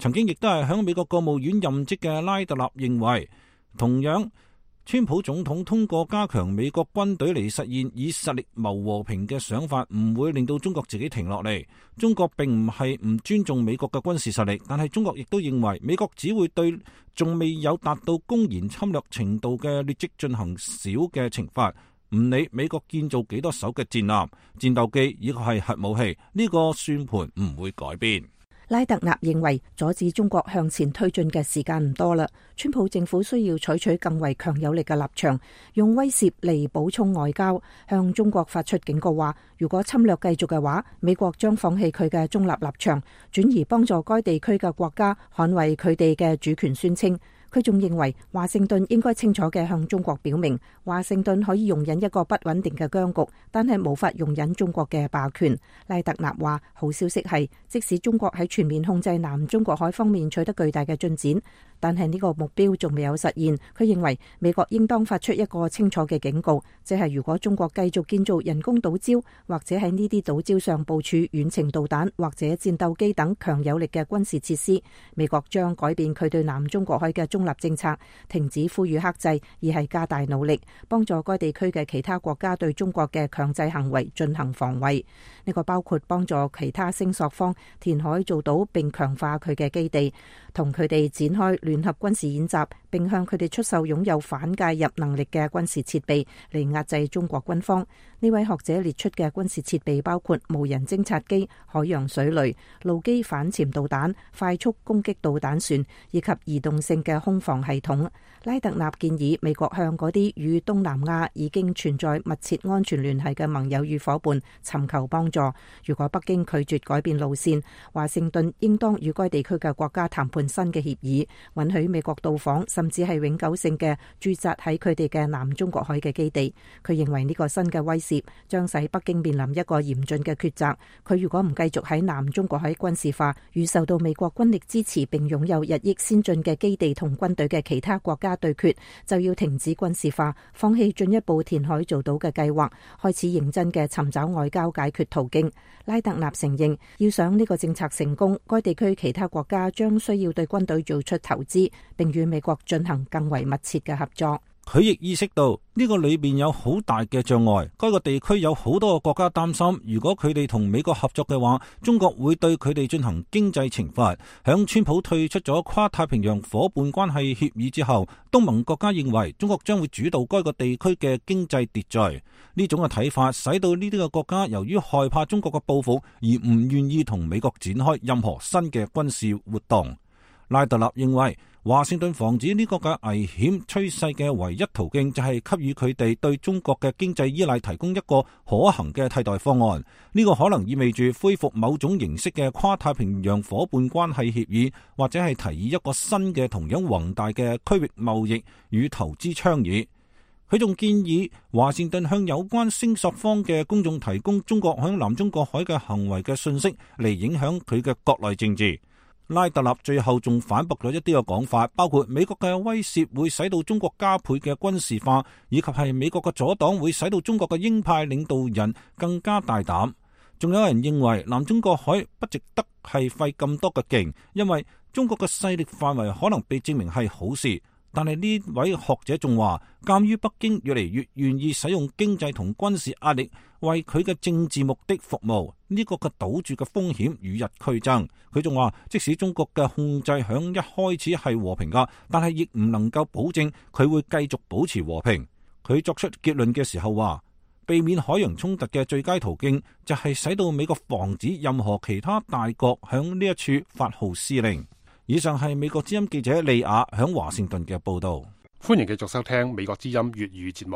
曾經亦都係響美國國務院任職嘅拉特納認為，同樣川普總統通過加強美國軍隊嚟實現以實力謀和平嘅想法，唔會令到中國自己停落嚟。中國並唔係唔尊重美國嘅軍事實力，但係中國亦都認為美國只會對仲未有達到公然侵略程度嘅劣跡進行小嘅懲罰，唔理美國建造幾多艘嘅戰艦、戰鬥機，以及係核武器，呢個算盤唔會改變。 拉特納認為阻止中國向前推進嘅時間唔多啦，川普政府需要採取更為強有力嘅立場，用威懾嚟補充外交，向中國發出警告話，如果侵略繼續嘅話，美國將放棄佢嘅中立立場，轉而幫助該地區嘅國家捍衛佢哋嘅主權宣稱。佢仲認為華盛頓應該清楚嘅向中國表明，華盛頓可以容忍一個不穩定嘅僵局，但係無法容忍中國嘅霸權。拉特納話，好消息係，即使中國喺全面控制南中國海方面取得巨大嘅進展，但係呢個目標仲未有實現。佢認為美國應當發出一個清楚嘅警告，即係如果中國繼續建造人工島礁，或者喺呢啲島礁上部署遠程導彈或者戰鬥機等強有力嘅軍事設施，美國將改變佢對南中國海嘅中立政策，停止呼籲克制，而係加大努力幫助該地區嘅其他國家對中國嘅強制行為進行防衛。呢個包括幫助其他聲索方填海造島，並強化佢嘅基地，同佢哋展開聯合軍事演習，並向佢哋出售擁有反介入能力嘅軍事設備嚟壓制中國軍方。呢位學者列出嘅軍事設備包括無人偵察機、海洋水雷、陸基反潛導彈、快速攻擊導彈船以及移動性嘅空防系統。拉特納建議美國向嗰啲與東南亞已經存在密切安全聯繫嘅盟友與夥伴尋求幫助。如果北京拒絕改變路線，華盛頓應當與該地區嘅國家談判新嘅協議，允許美國到訪甚至係永久性嘅駐紮喺佢哋嘅南中國海嘅基地。佢認為呢個新嘅威懾將使北京面臨一個嚴峻嘅抉擇。佢如果唔繼續喺南中國海軍事化，與受到美國軍力支持並擁有日益先進嘅基地同軍隊嘅其他國家對決，就要停止軍事化，放棄進一步填海造島嘅計劃，開始認真嘅尋找外交解決途徑。拉特納承認，要想呢個政策成功，該地區其他國家將需要對軍隊做出投資，並與美國進行更為密切嘅合作。 佢亦意識到呢個裏邊有好大嘅障礙，該個地區有好多個國家擔心，如果佢哋同美國合作嘅話，中國會對佢哋進行經濟懲罰。響川普退出咗跨太平洋夥伴關係協議之後，東盟國家認為中國將會主導該個地區嘅經濟秩序。呢種嘅睇法使到呢啲嘅國家由於害怕中國嘅報復而唔願意同美國展開任何新嘅軍事活動。拉特納認為，華盛頓防止呢個嘅危險趨勢嘅唯一途徑就係給予佢哋對中國嘅經濟依賴提供一個可行嘅替代方案。呢個可能意味住恢復某種形式嘅跨太平洋夥伴關係協議，或者係提議一個新嘅同樣宏大嘅區域貿易與投資倡議。佢仲建議華盛頓向有關聲索方嘅公眾提供中國響南中國海嘅行為嘅信息，嚟影響佢嘅國內政治。拉特納最後仲反駁咗一啲嘅講法，包括美國嘅威懾會使到中國加倍嘅軍事化，以及係美國嘅阻擋會使到中國嘅鷹派領導人更加大膽。仲有人認為南中國海不值得係費咁多嘅勁，因為中國嘅勢力範圍可能被證明係好事。但係呢位學者仲話，鑒於北京越嚟越願意使用經濟同軍事壓力為佢嘅政治目的服務，呢個嘅賭注嘅風險與日俱增。佢仲話，即使中國嘅控制響一開始係和平噶，但係亦唔能夠保證佢會繼續保持和平。佢作出結論嘅時候話，避免海洋衝突嘅最佳途徑就係使到美國防止任何其他大國響呢一處發號施令。以上係美國之音記者利亞響華盛頓嘅報道。 歡迎繼續收聽美國之音粵語節目。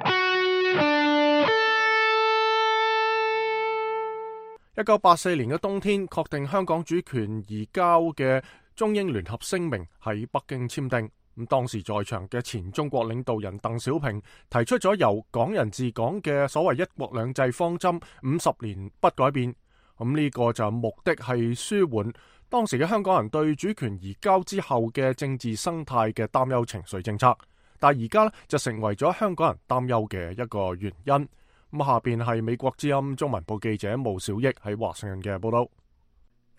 一九八四年嘅冬天，確定香港主權移交嘅中英聯合聲明喺北京簽訂。咁當時在場嘅前中國領導人鄧小平提出咗由港人治港嘅所謂一國兩制方針五十年不改變。咁呢個就目的係舒緩當時嘅香港人對主權移交之後嘅政治生態嘅擔憂情緒政策，但係而家呢就成為咗香港人擔憂嘅一個原因。咁下邊係美國之音中文部記者毛小益喺華盛頓嘅報道。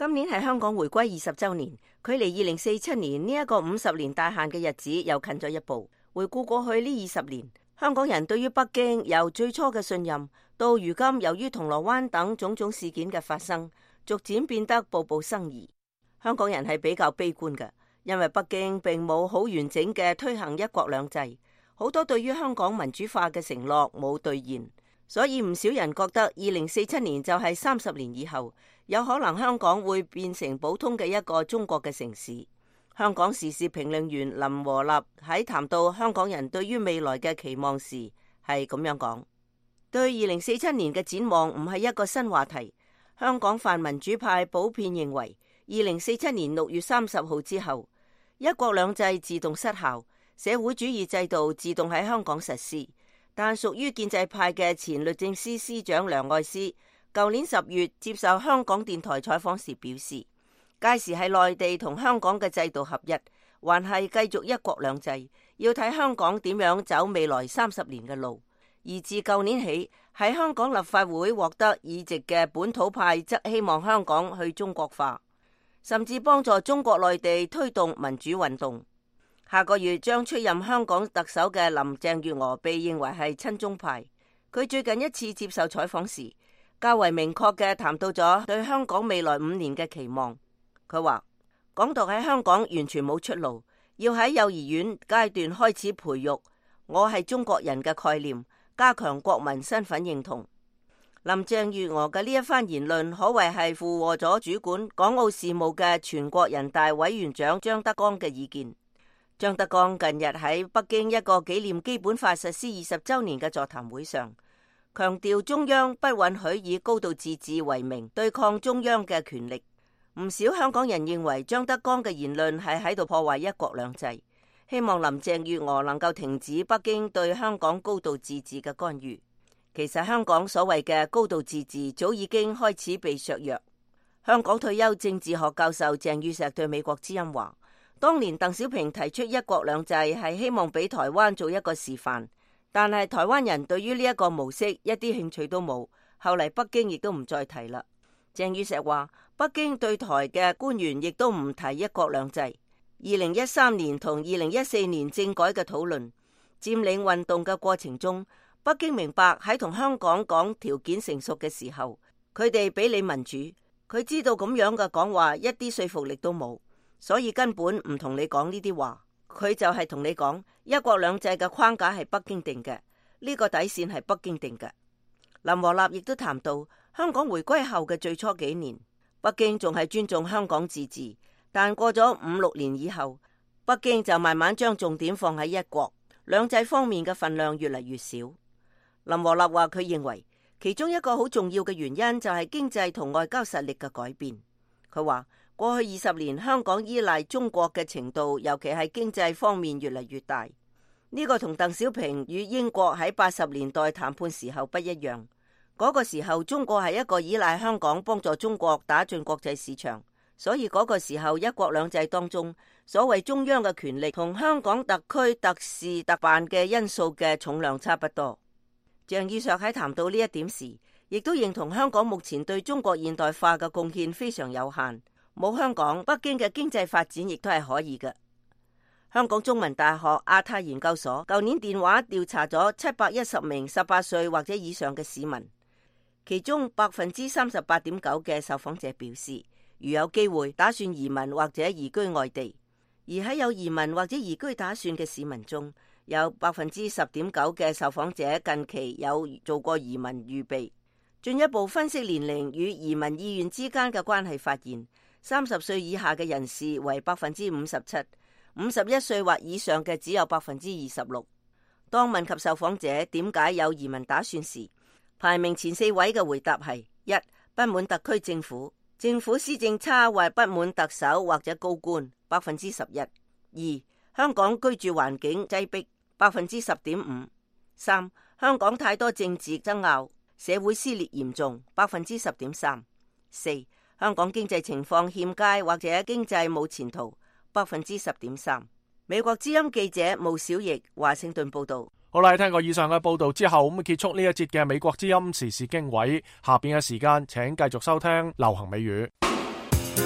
今年係香港回歸二十週年，距離二零四七年呢一個五十年大限嘅日子又近咗一步。回顧過去呢二十年，香港人對於北京由最初嘅信任，到如今由於銅鑼灣等種種事件嘅發生，逐漸變得步步生疑。香港人係比較悲觀嘅，因為北京並冇好完整嘅推行一國兩制，好多對於香港民主化嘅承諾冇兌現，所以唔少人覺得二零四七年就係三十年以後，有可能香港會變成普通嘅一個中國嘅城市。香港時事評論員林和立喺談到香港人對於未來嘅期望時係咁樣講：對二零四七年嘅展望唔係一個新話題。香港泛民主派普遍認為，二零四七年六月三十號之後，一國兩制自動失效，社會主義制度自動喺香港實施。但屬於建制派嘅前律政司司長梁愛詩，舊年十月接受香港電台採訪時表示，屆時係內地同香港嘅制度合一，還係繼續一國兩制，要睇香港點樣走未來三十年嘅路。而自舊年起，喺香港立法會獲得議席嘅本土派則希望香港去中國化，甚至幫助中國內地推動民主運動。下個月將出任香港特首嘅林鄭月娥被認為係親中派。佢最近一次接受採訪時，較為明確嘅談到咗對香港未來五年嘅期望。佢話港獨喺香港完全冇出路，要喺幼兒園階段開始培育我係中國人嘅概念，加強國民身份認同。林鄭月娥嘅呢一番言論可謂係附和咗主管港澳事務嘅全國人大委員長張德江嘅意見。張德江近日喺北京一個紀念基本法實施二十週年嘅座談會上，強調中央不允許以高度自治為名對抗中央嘅權力。唔少香港人認為張德江嘅言論係喺度破壞一國兩制，希望林鄭月娥能夠停止北京對香港高度自治嘅干預。其實香港所謂嘅高度自治早已經開始被削弱。香港退休政治學教授鄭宇碩對美國之音話，當年鄧小平提出一國兩制係希望俾台灣做一個示範，但係台灣人對於呢一個模式一啲興趣都冇，後嚟北京亦都唔再提啦。鄭宇碩話，北京對台嘅官員亦都唔提一國兩制。二零一三年同二零一四年政改嘅討論、佔領運動嘅過程中，北京明白喺同香港講條件成熟嘅時候，佢哋俾你民主，佢知道咁樣嘅講話一啲說服力都冇，所以根本唔同你講呢啲話。佢就係同你講一國兩制嘅框架係北京定嘅，呢個底線係北京定嘅。林和立亦都談到香港回歸後嘅最初幾年，北京仲係尊重香港自治，但過咗五六年以後，北京就慢慢將重點放喺一國兩制方面嘅份量越嚟越少。林和立話佢認為其中一個好重要嘅原因就係經濟同外交實力嘅改變。佢話過去二十年香港依賴中國嘅程度，尤其係經濟方面越嚟越大。呢個同鄧小平與英國喺八十年代談判時候不一樣。嗰個時候中國係一個依賴香港幫助中國打進國際市場，所以嗰個時候一國兩制當中所謂中央嘅權力同香港特區特事特辦嘅因素嘅重量差不多。鄭宇碩喺談到呢一點時，亦都認同香港目前對中國現代化嘅貢獻非常有限，冇香港，北京嘅經濟發展亦都係可以嘅。香港中文大學亞太研究所舊年電話調查咗七百一十名十八歲或者以上嘅市民，其中百分之三十八點九嘅受訪者表示，如有機會打算移民或者移居外地。而喺有移民或者移居打算嘅市民中，有百分之十點九嘅受訪者近期有做過移民預備。進一步分析年齡與移民意願之間嘅關係，發現三十歲以下嘅人士為百分之五十七，五十一歲或以上嘅只有百分之二十六。當問及受訪者點解有移民打算時，排名前四位嘅回答係：一、不滿特區政府，政府施政差或不滿特首或者高官，百分之十一；二、香港居住環境擠迫，百分之十點五；三、香港太多政治爭拗，社會撕裂嚴重，百分之十點三；四、香港經濟情況欠佳或者經濟冇前途，百分之十點三。美國之音記者毛小翼華盛頓報道。 好啦，聽過以上嘅報道之後，咁結束呢一節嘅美國之音時事經緯。下邊嘅時間，請繼續收聽流行美語。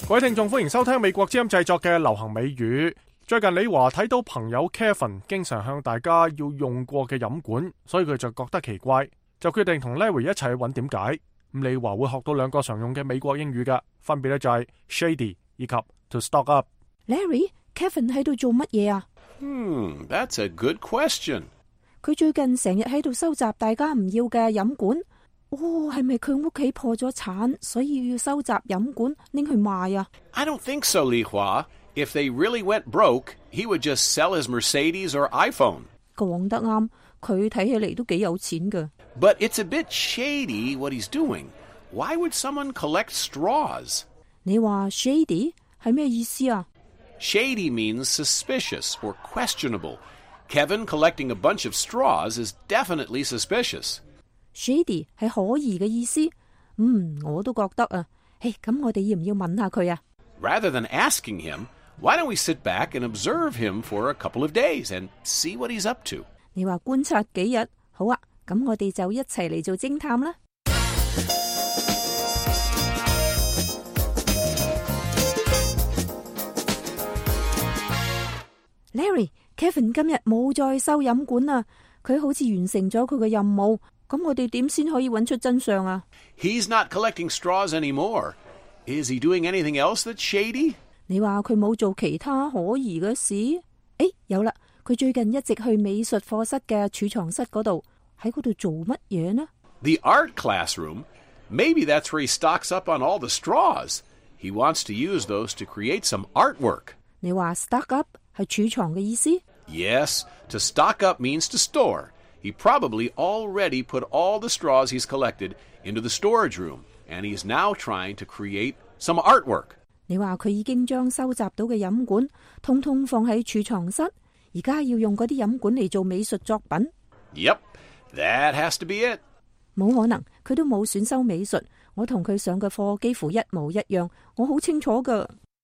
各位聽眾，歡迎收聽美國之音製作嘅流行美語。最近李華睇到朋友 Kevin 經常向大家要用過嘅飲管，所以佢就覺得奇怪，就決定同 Larry 一齊去揾點解。咁李華會學到兩個常用嘅美國英語㗎，分別咧就係 shady 以及 to stock up。 Larry，Kevin 喺度做乜嘢啊？ Hmm, that's a good question. 佢最近成日喺度收集大家唔要嘅飲管。哦，係咪佢屋企破咗產，所以要收集飲管拎去賣啊？ I don't think so, Li Hua. If they really went broke, he would just sell his Mercedes or iPhone. 講得啱，佢睇起嚟都幾有錢㗎。 But it's a bit shady what he's doing. Why would someone collect straws? 你話 shady 係咩意思啊？ Shady means suspicious or questionable. Kevin collecting a bunch of straws is definitely suspicious.Shady 係可疑嘅意思，嗯，我都覺得啊。嘿，咁我哋要唔要問下佢啊？ Rather than asking him, why don't we sit back and observe him for a couple of days and see what he's up to? 你話觀察幾日？好啊，咁我哋就一齊嚟做偵探啦。Larry，Kevin 今日冇再收飲管啦，佢好似完成咗佢嘅任務。咁我哋點先可以揾出真相啊？ He's not collecting straws anymore. Is he doing anything else that's shady? 你話佢冇做其他可疑嘅事？誒，有啦，佢最近一直去美術課室嘅儲藏室嗰度，喺嗰度做乜嘢呢？ The art classroom? Maybe that's where he stocks up on all the straws. He wants to use those to create some artwork. 你話 stock up 係儲藏嘅意思？ Yes, to stock up means to store.He probably already put all the straws he's collected into the storage room, and he's now trying to create some artwork. 你話佢已經將收集到嘅飲管通通放喺儲藏室，而家要用嗰啲飲管嚟做美術作品。 Yep, that has to be it. 冇可能，佢都冇選修美術，我同佢上嘅課幾乎一模一樣，我好清楚㗎。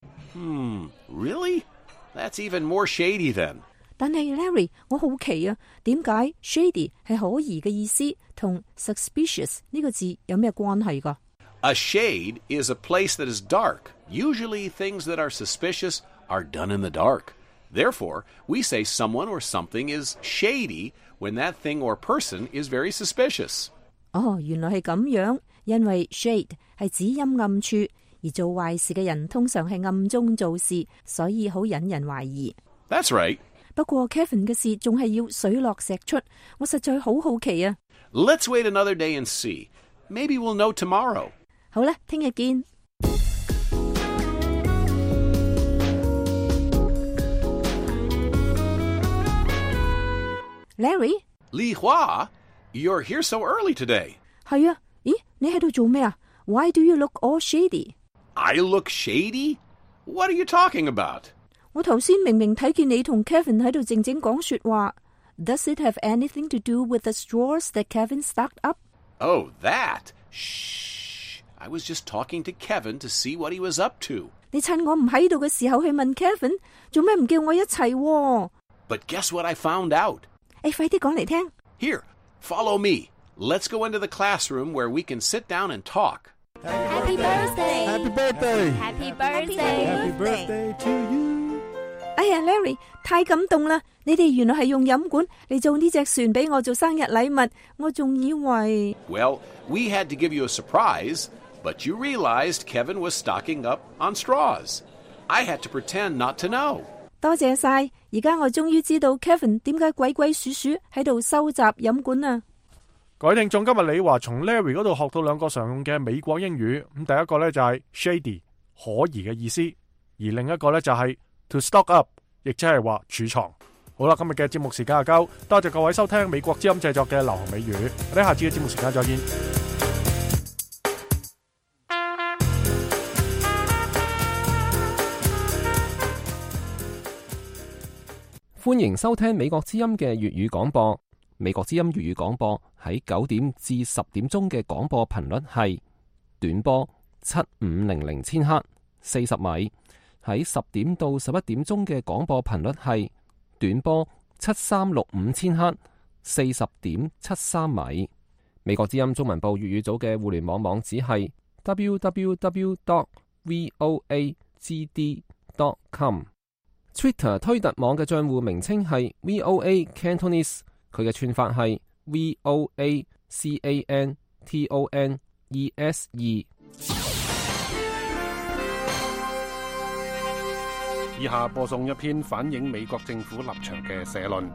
Hmm, really? That's even more shady then. 但係 Larry， 我好奇啊，點解 shady 係可疑嘅意思，同 suspicious 呢個字有咩關係㗎？ A shade is a place that is dark. Usually things that are suspicious are done in the dark. Therefore, we say someone or something is shady when that thing or person is very suspicious. 哦，原來係咁樣，因為 shade 係指陰暗處，而做壞事嘅人通常係暗中做事，所以好引人懷疑。 That's right. 不過 Kevin 嘅事仲係要水落石出，我實在好好奇啊。 Let's wait another day and see. Maybe we'll know tomorrow. 好啦，聽日見。Larry， Li Hua, you're here so early today. 係啊，咦，你喺度做咩啊？ Why do you look all shady? I look shady? What are you talking about? 我頭先明明睇見你同 Kevin 喺度靜靜講說話。Does it have anything to do with the straws that Kevin stocked up? Oh, that? Shh. I was just talking to Kevin to see what he was up to. 你趁我唔喺度嘅時候去問 Kevin， 做咩唔叫我一齊喎？ But guess what I found out? 誒，快啲講嚟聽。 Here, follow me. Let's go into the classroom where we can sit down and talk. Happy birthday! Happy birthday! Happy birthday! Happy birthday to you! 哎呀 ，Larry， 太感動啦！你哋原來係用飲管嚟做呢隻船俾我做生日禮物，我仲以為。 Well, we had to give you a surprise, but you realized Kevin was stocking up on straws. I had to pretend not to know. 多謝晒，而家我終於知道 Kevin 點解鬼鬼祟祟喺度收集飲管啊！ 各位聽眾，今日李華從 Larry 嗰度學到兩個常用嘅美國英語，咁第一個呢就係 shady 可疑嘅意思，而另一個呢就係to stock up， 亦即係話儲藏。好啦，今日嘅節目時間就夠，多謝各位收聽美國之音製作嘅流行美語，我哋下次嘅節目時間再見。 歡迎收聽美國之音嘅粵語廣播。美國之音粵語廣播喺九點至十點鐘嘅廣播頻率係短波七五零零千赫四十米，喺十點到十一點鐘嘅廣播頻率係短波七三六五千赫四十點七三米。美國之音中文部粵語組嘅互聯網網址係 double-u double-u double-u dot v o a g d dot com。Twitter 推特網嘅賬戶名稱係 V O A Cantonese， 佢嘅串法係 V O A C A N T O N E S E。 以下播送一篇反映美國政府立場嘅社論。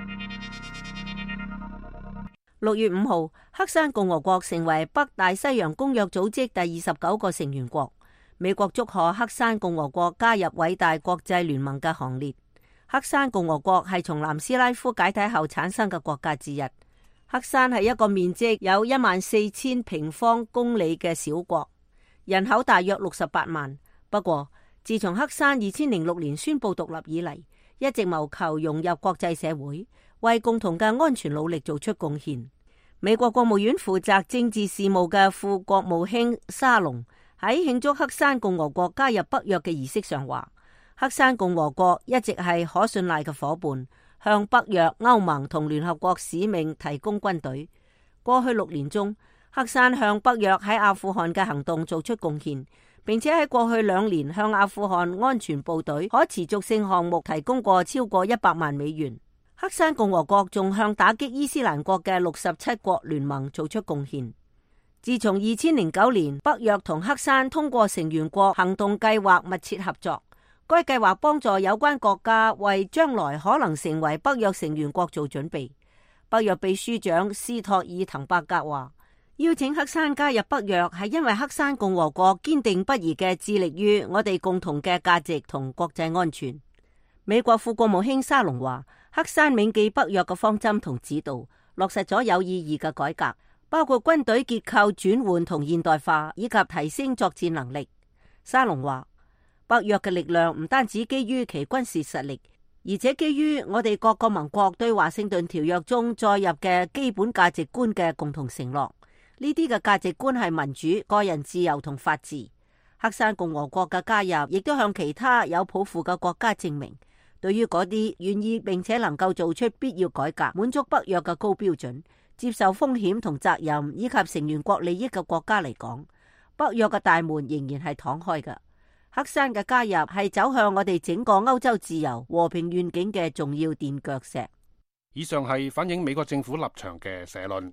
六月五號，黑山共和國成為北大西洋公約組織第二十九個成員國。美國祝賀黑山共和國加入偉大國際聯盟嘅行列。黑山共和國係從南斯拉夫解體後產生嘅國家之一。黑山係一個面積有一萬四千平方公里嘅小國，人口大約六十八萬。不過，自從黑山二千零六年宣布獨立以嚟，一直謀求融入國際社會，為共同嘅安全努力做出貢獻。美國國務院負責政治事務嘅副國務卿沙龍喺慶祝黑山共和國加入北約嘅儀式上話，黑山共和國一直係可信賴嘅夥伴，向北約、歐盟同聯合國使命提供軍隊。過去六年中，黑山向北約喺阿富汗嘅行動做出貢獻，並且喺過去兩年向阿富汗安全部隊可持續性項目提供過超過一百萬美元。黑山共和國仲向打擊伊斯蘭國嘅六十七國聯盟做出貢獻。自從二千零九年北約同黑山通過成員國行動計劃密切合作，該計劃幫助有關國家為將來可能成為北約成員國做準備。北約秘書長斯托爾滕伯格話，邀請黑山加入北約係因為黑山共和國堅定不移嘅致力於我哋共同嘅價值同國際安全。美國副國務卿沙龍話，黑山銘記北約嘅方針同指導，落實咗有意義嘅改革，包括軍隊結構轉換同現代化，以及提升作戰能力。沙龍話，北約嘅力量唔單止基於其軍事實力，而且基於我哋各個盟國對華盛頓條約中載入嘅基本價值觀嘅共同承諾。呢啲嘅價值觀係民主、個人自由同法治。黑山共和國嘅加入，亦都向其他有抱負嘅國家證明，對於嗰啲願意並且能夠做出必要改革、滿足北約嘅高標準、接受風險同責任以及成員國利益嘅國家嚟講，北約嘅大門仍然係敞開嘅。黑山嘅加入係走向我哋整個歐洲自由和平願景嘅重要墊腳石。 以上係反映美國政府立場嘅社論。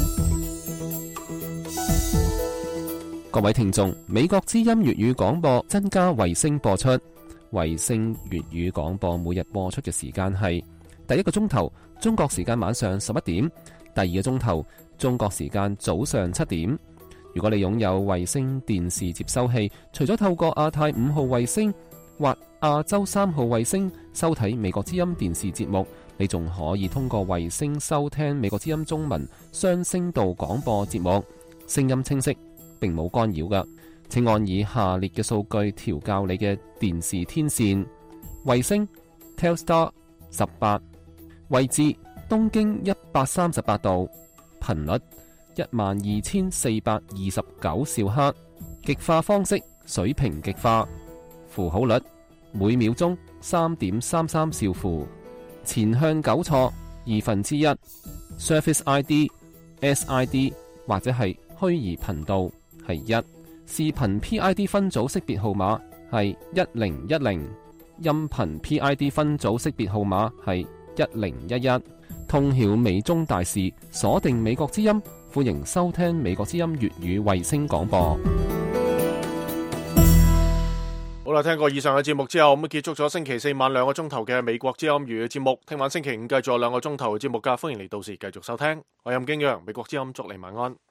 各位聽眾，美國之音粵語廣播增加衛星播出。衛星粵語廣播每日播出嘅時間係第一個鐘頭中國時間晚上十一點，第二個鐘頭中國時間早上七點。如果你擁有衛星電視接收器，除咗透過亞太五號衛星或亞洲三號衛星收睇美國之音電視節目，你仲可以通過衛星收聽美國之音中文雙聲道廣播節目，聲音清晰，並冇干擾㗎。請按以下列嘅數據調校你嘅電視天線：衛星 Telstar 十八，位置東經一百三十八度，頻率一萬二千四百二十九兆赫，極化方式水平極化，符號率每秒鐘三點三三兆符，前向糾錯二分之一 ，Surface I D、S I D 或者係虛擬頻道係一。視頻 P I D 分組識別號碼係一零一零，音頻 P I D 分組識別號碼係一零一一。通曉美中大事，鎖定美國之音，歡迎收聽美國之音粵語衛星廣播。 好啦，聽過以上嘅節目之後，咁結束咗星期四晚兩個鐘頭嘅美國之音粵語節目。聽晚星期五繼續兩個鐘頭嘅節目噶，歡迎你到時繼續收聽。我係任敬陽，美國之音祝你晚安。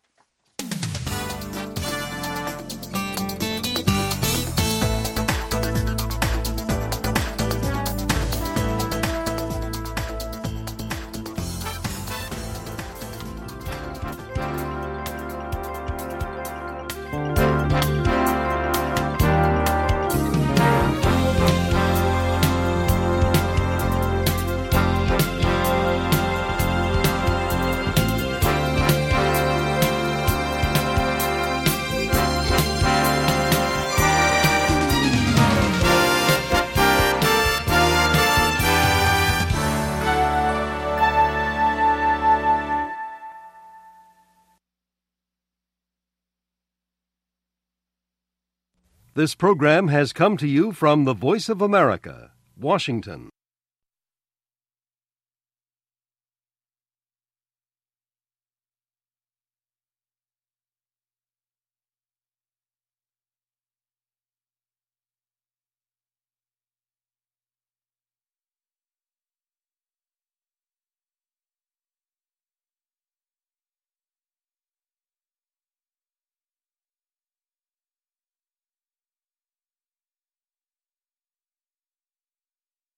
This program has come to you from the Voice of America, Washington.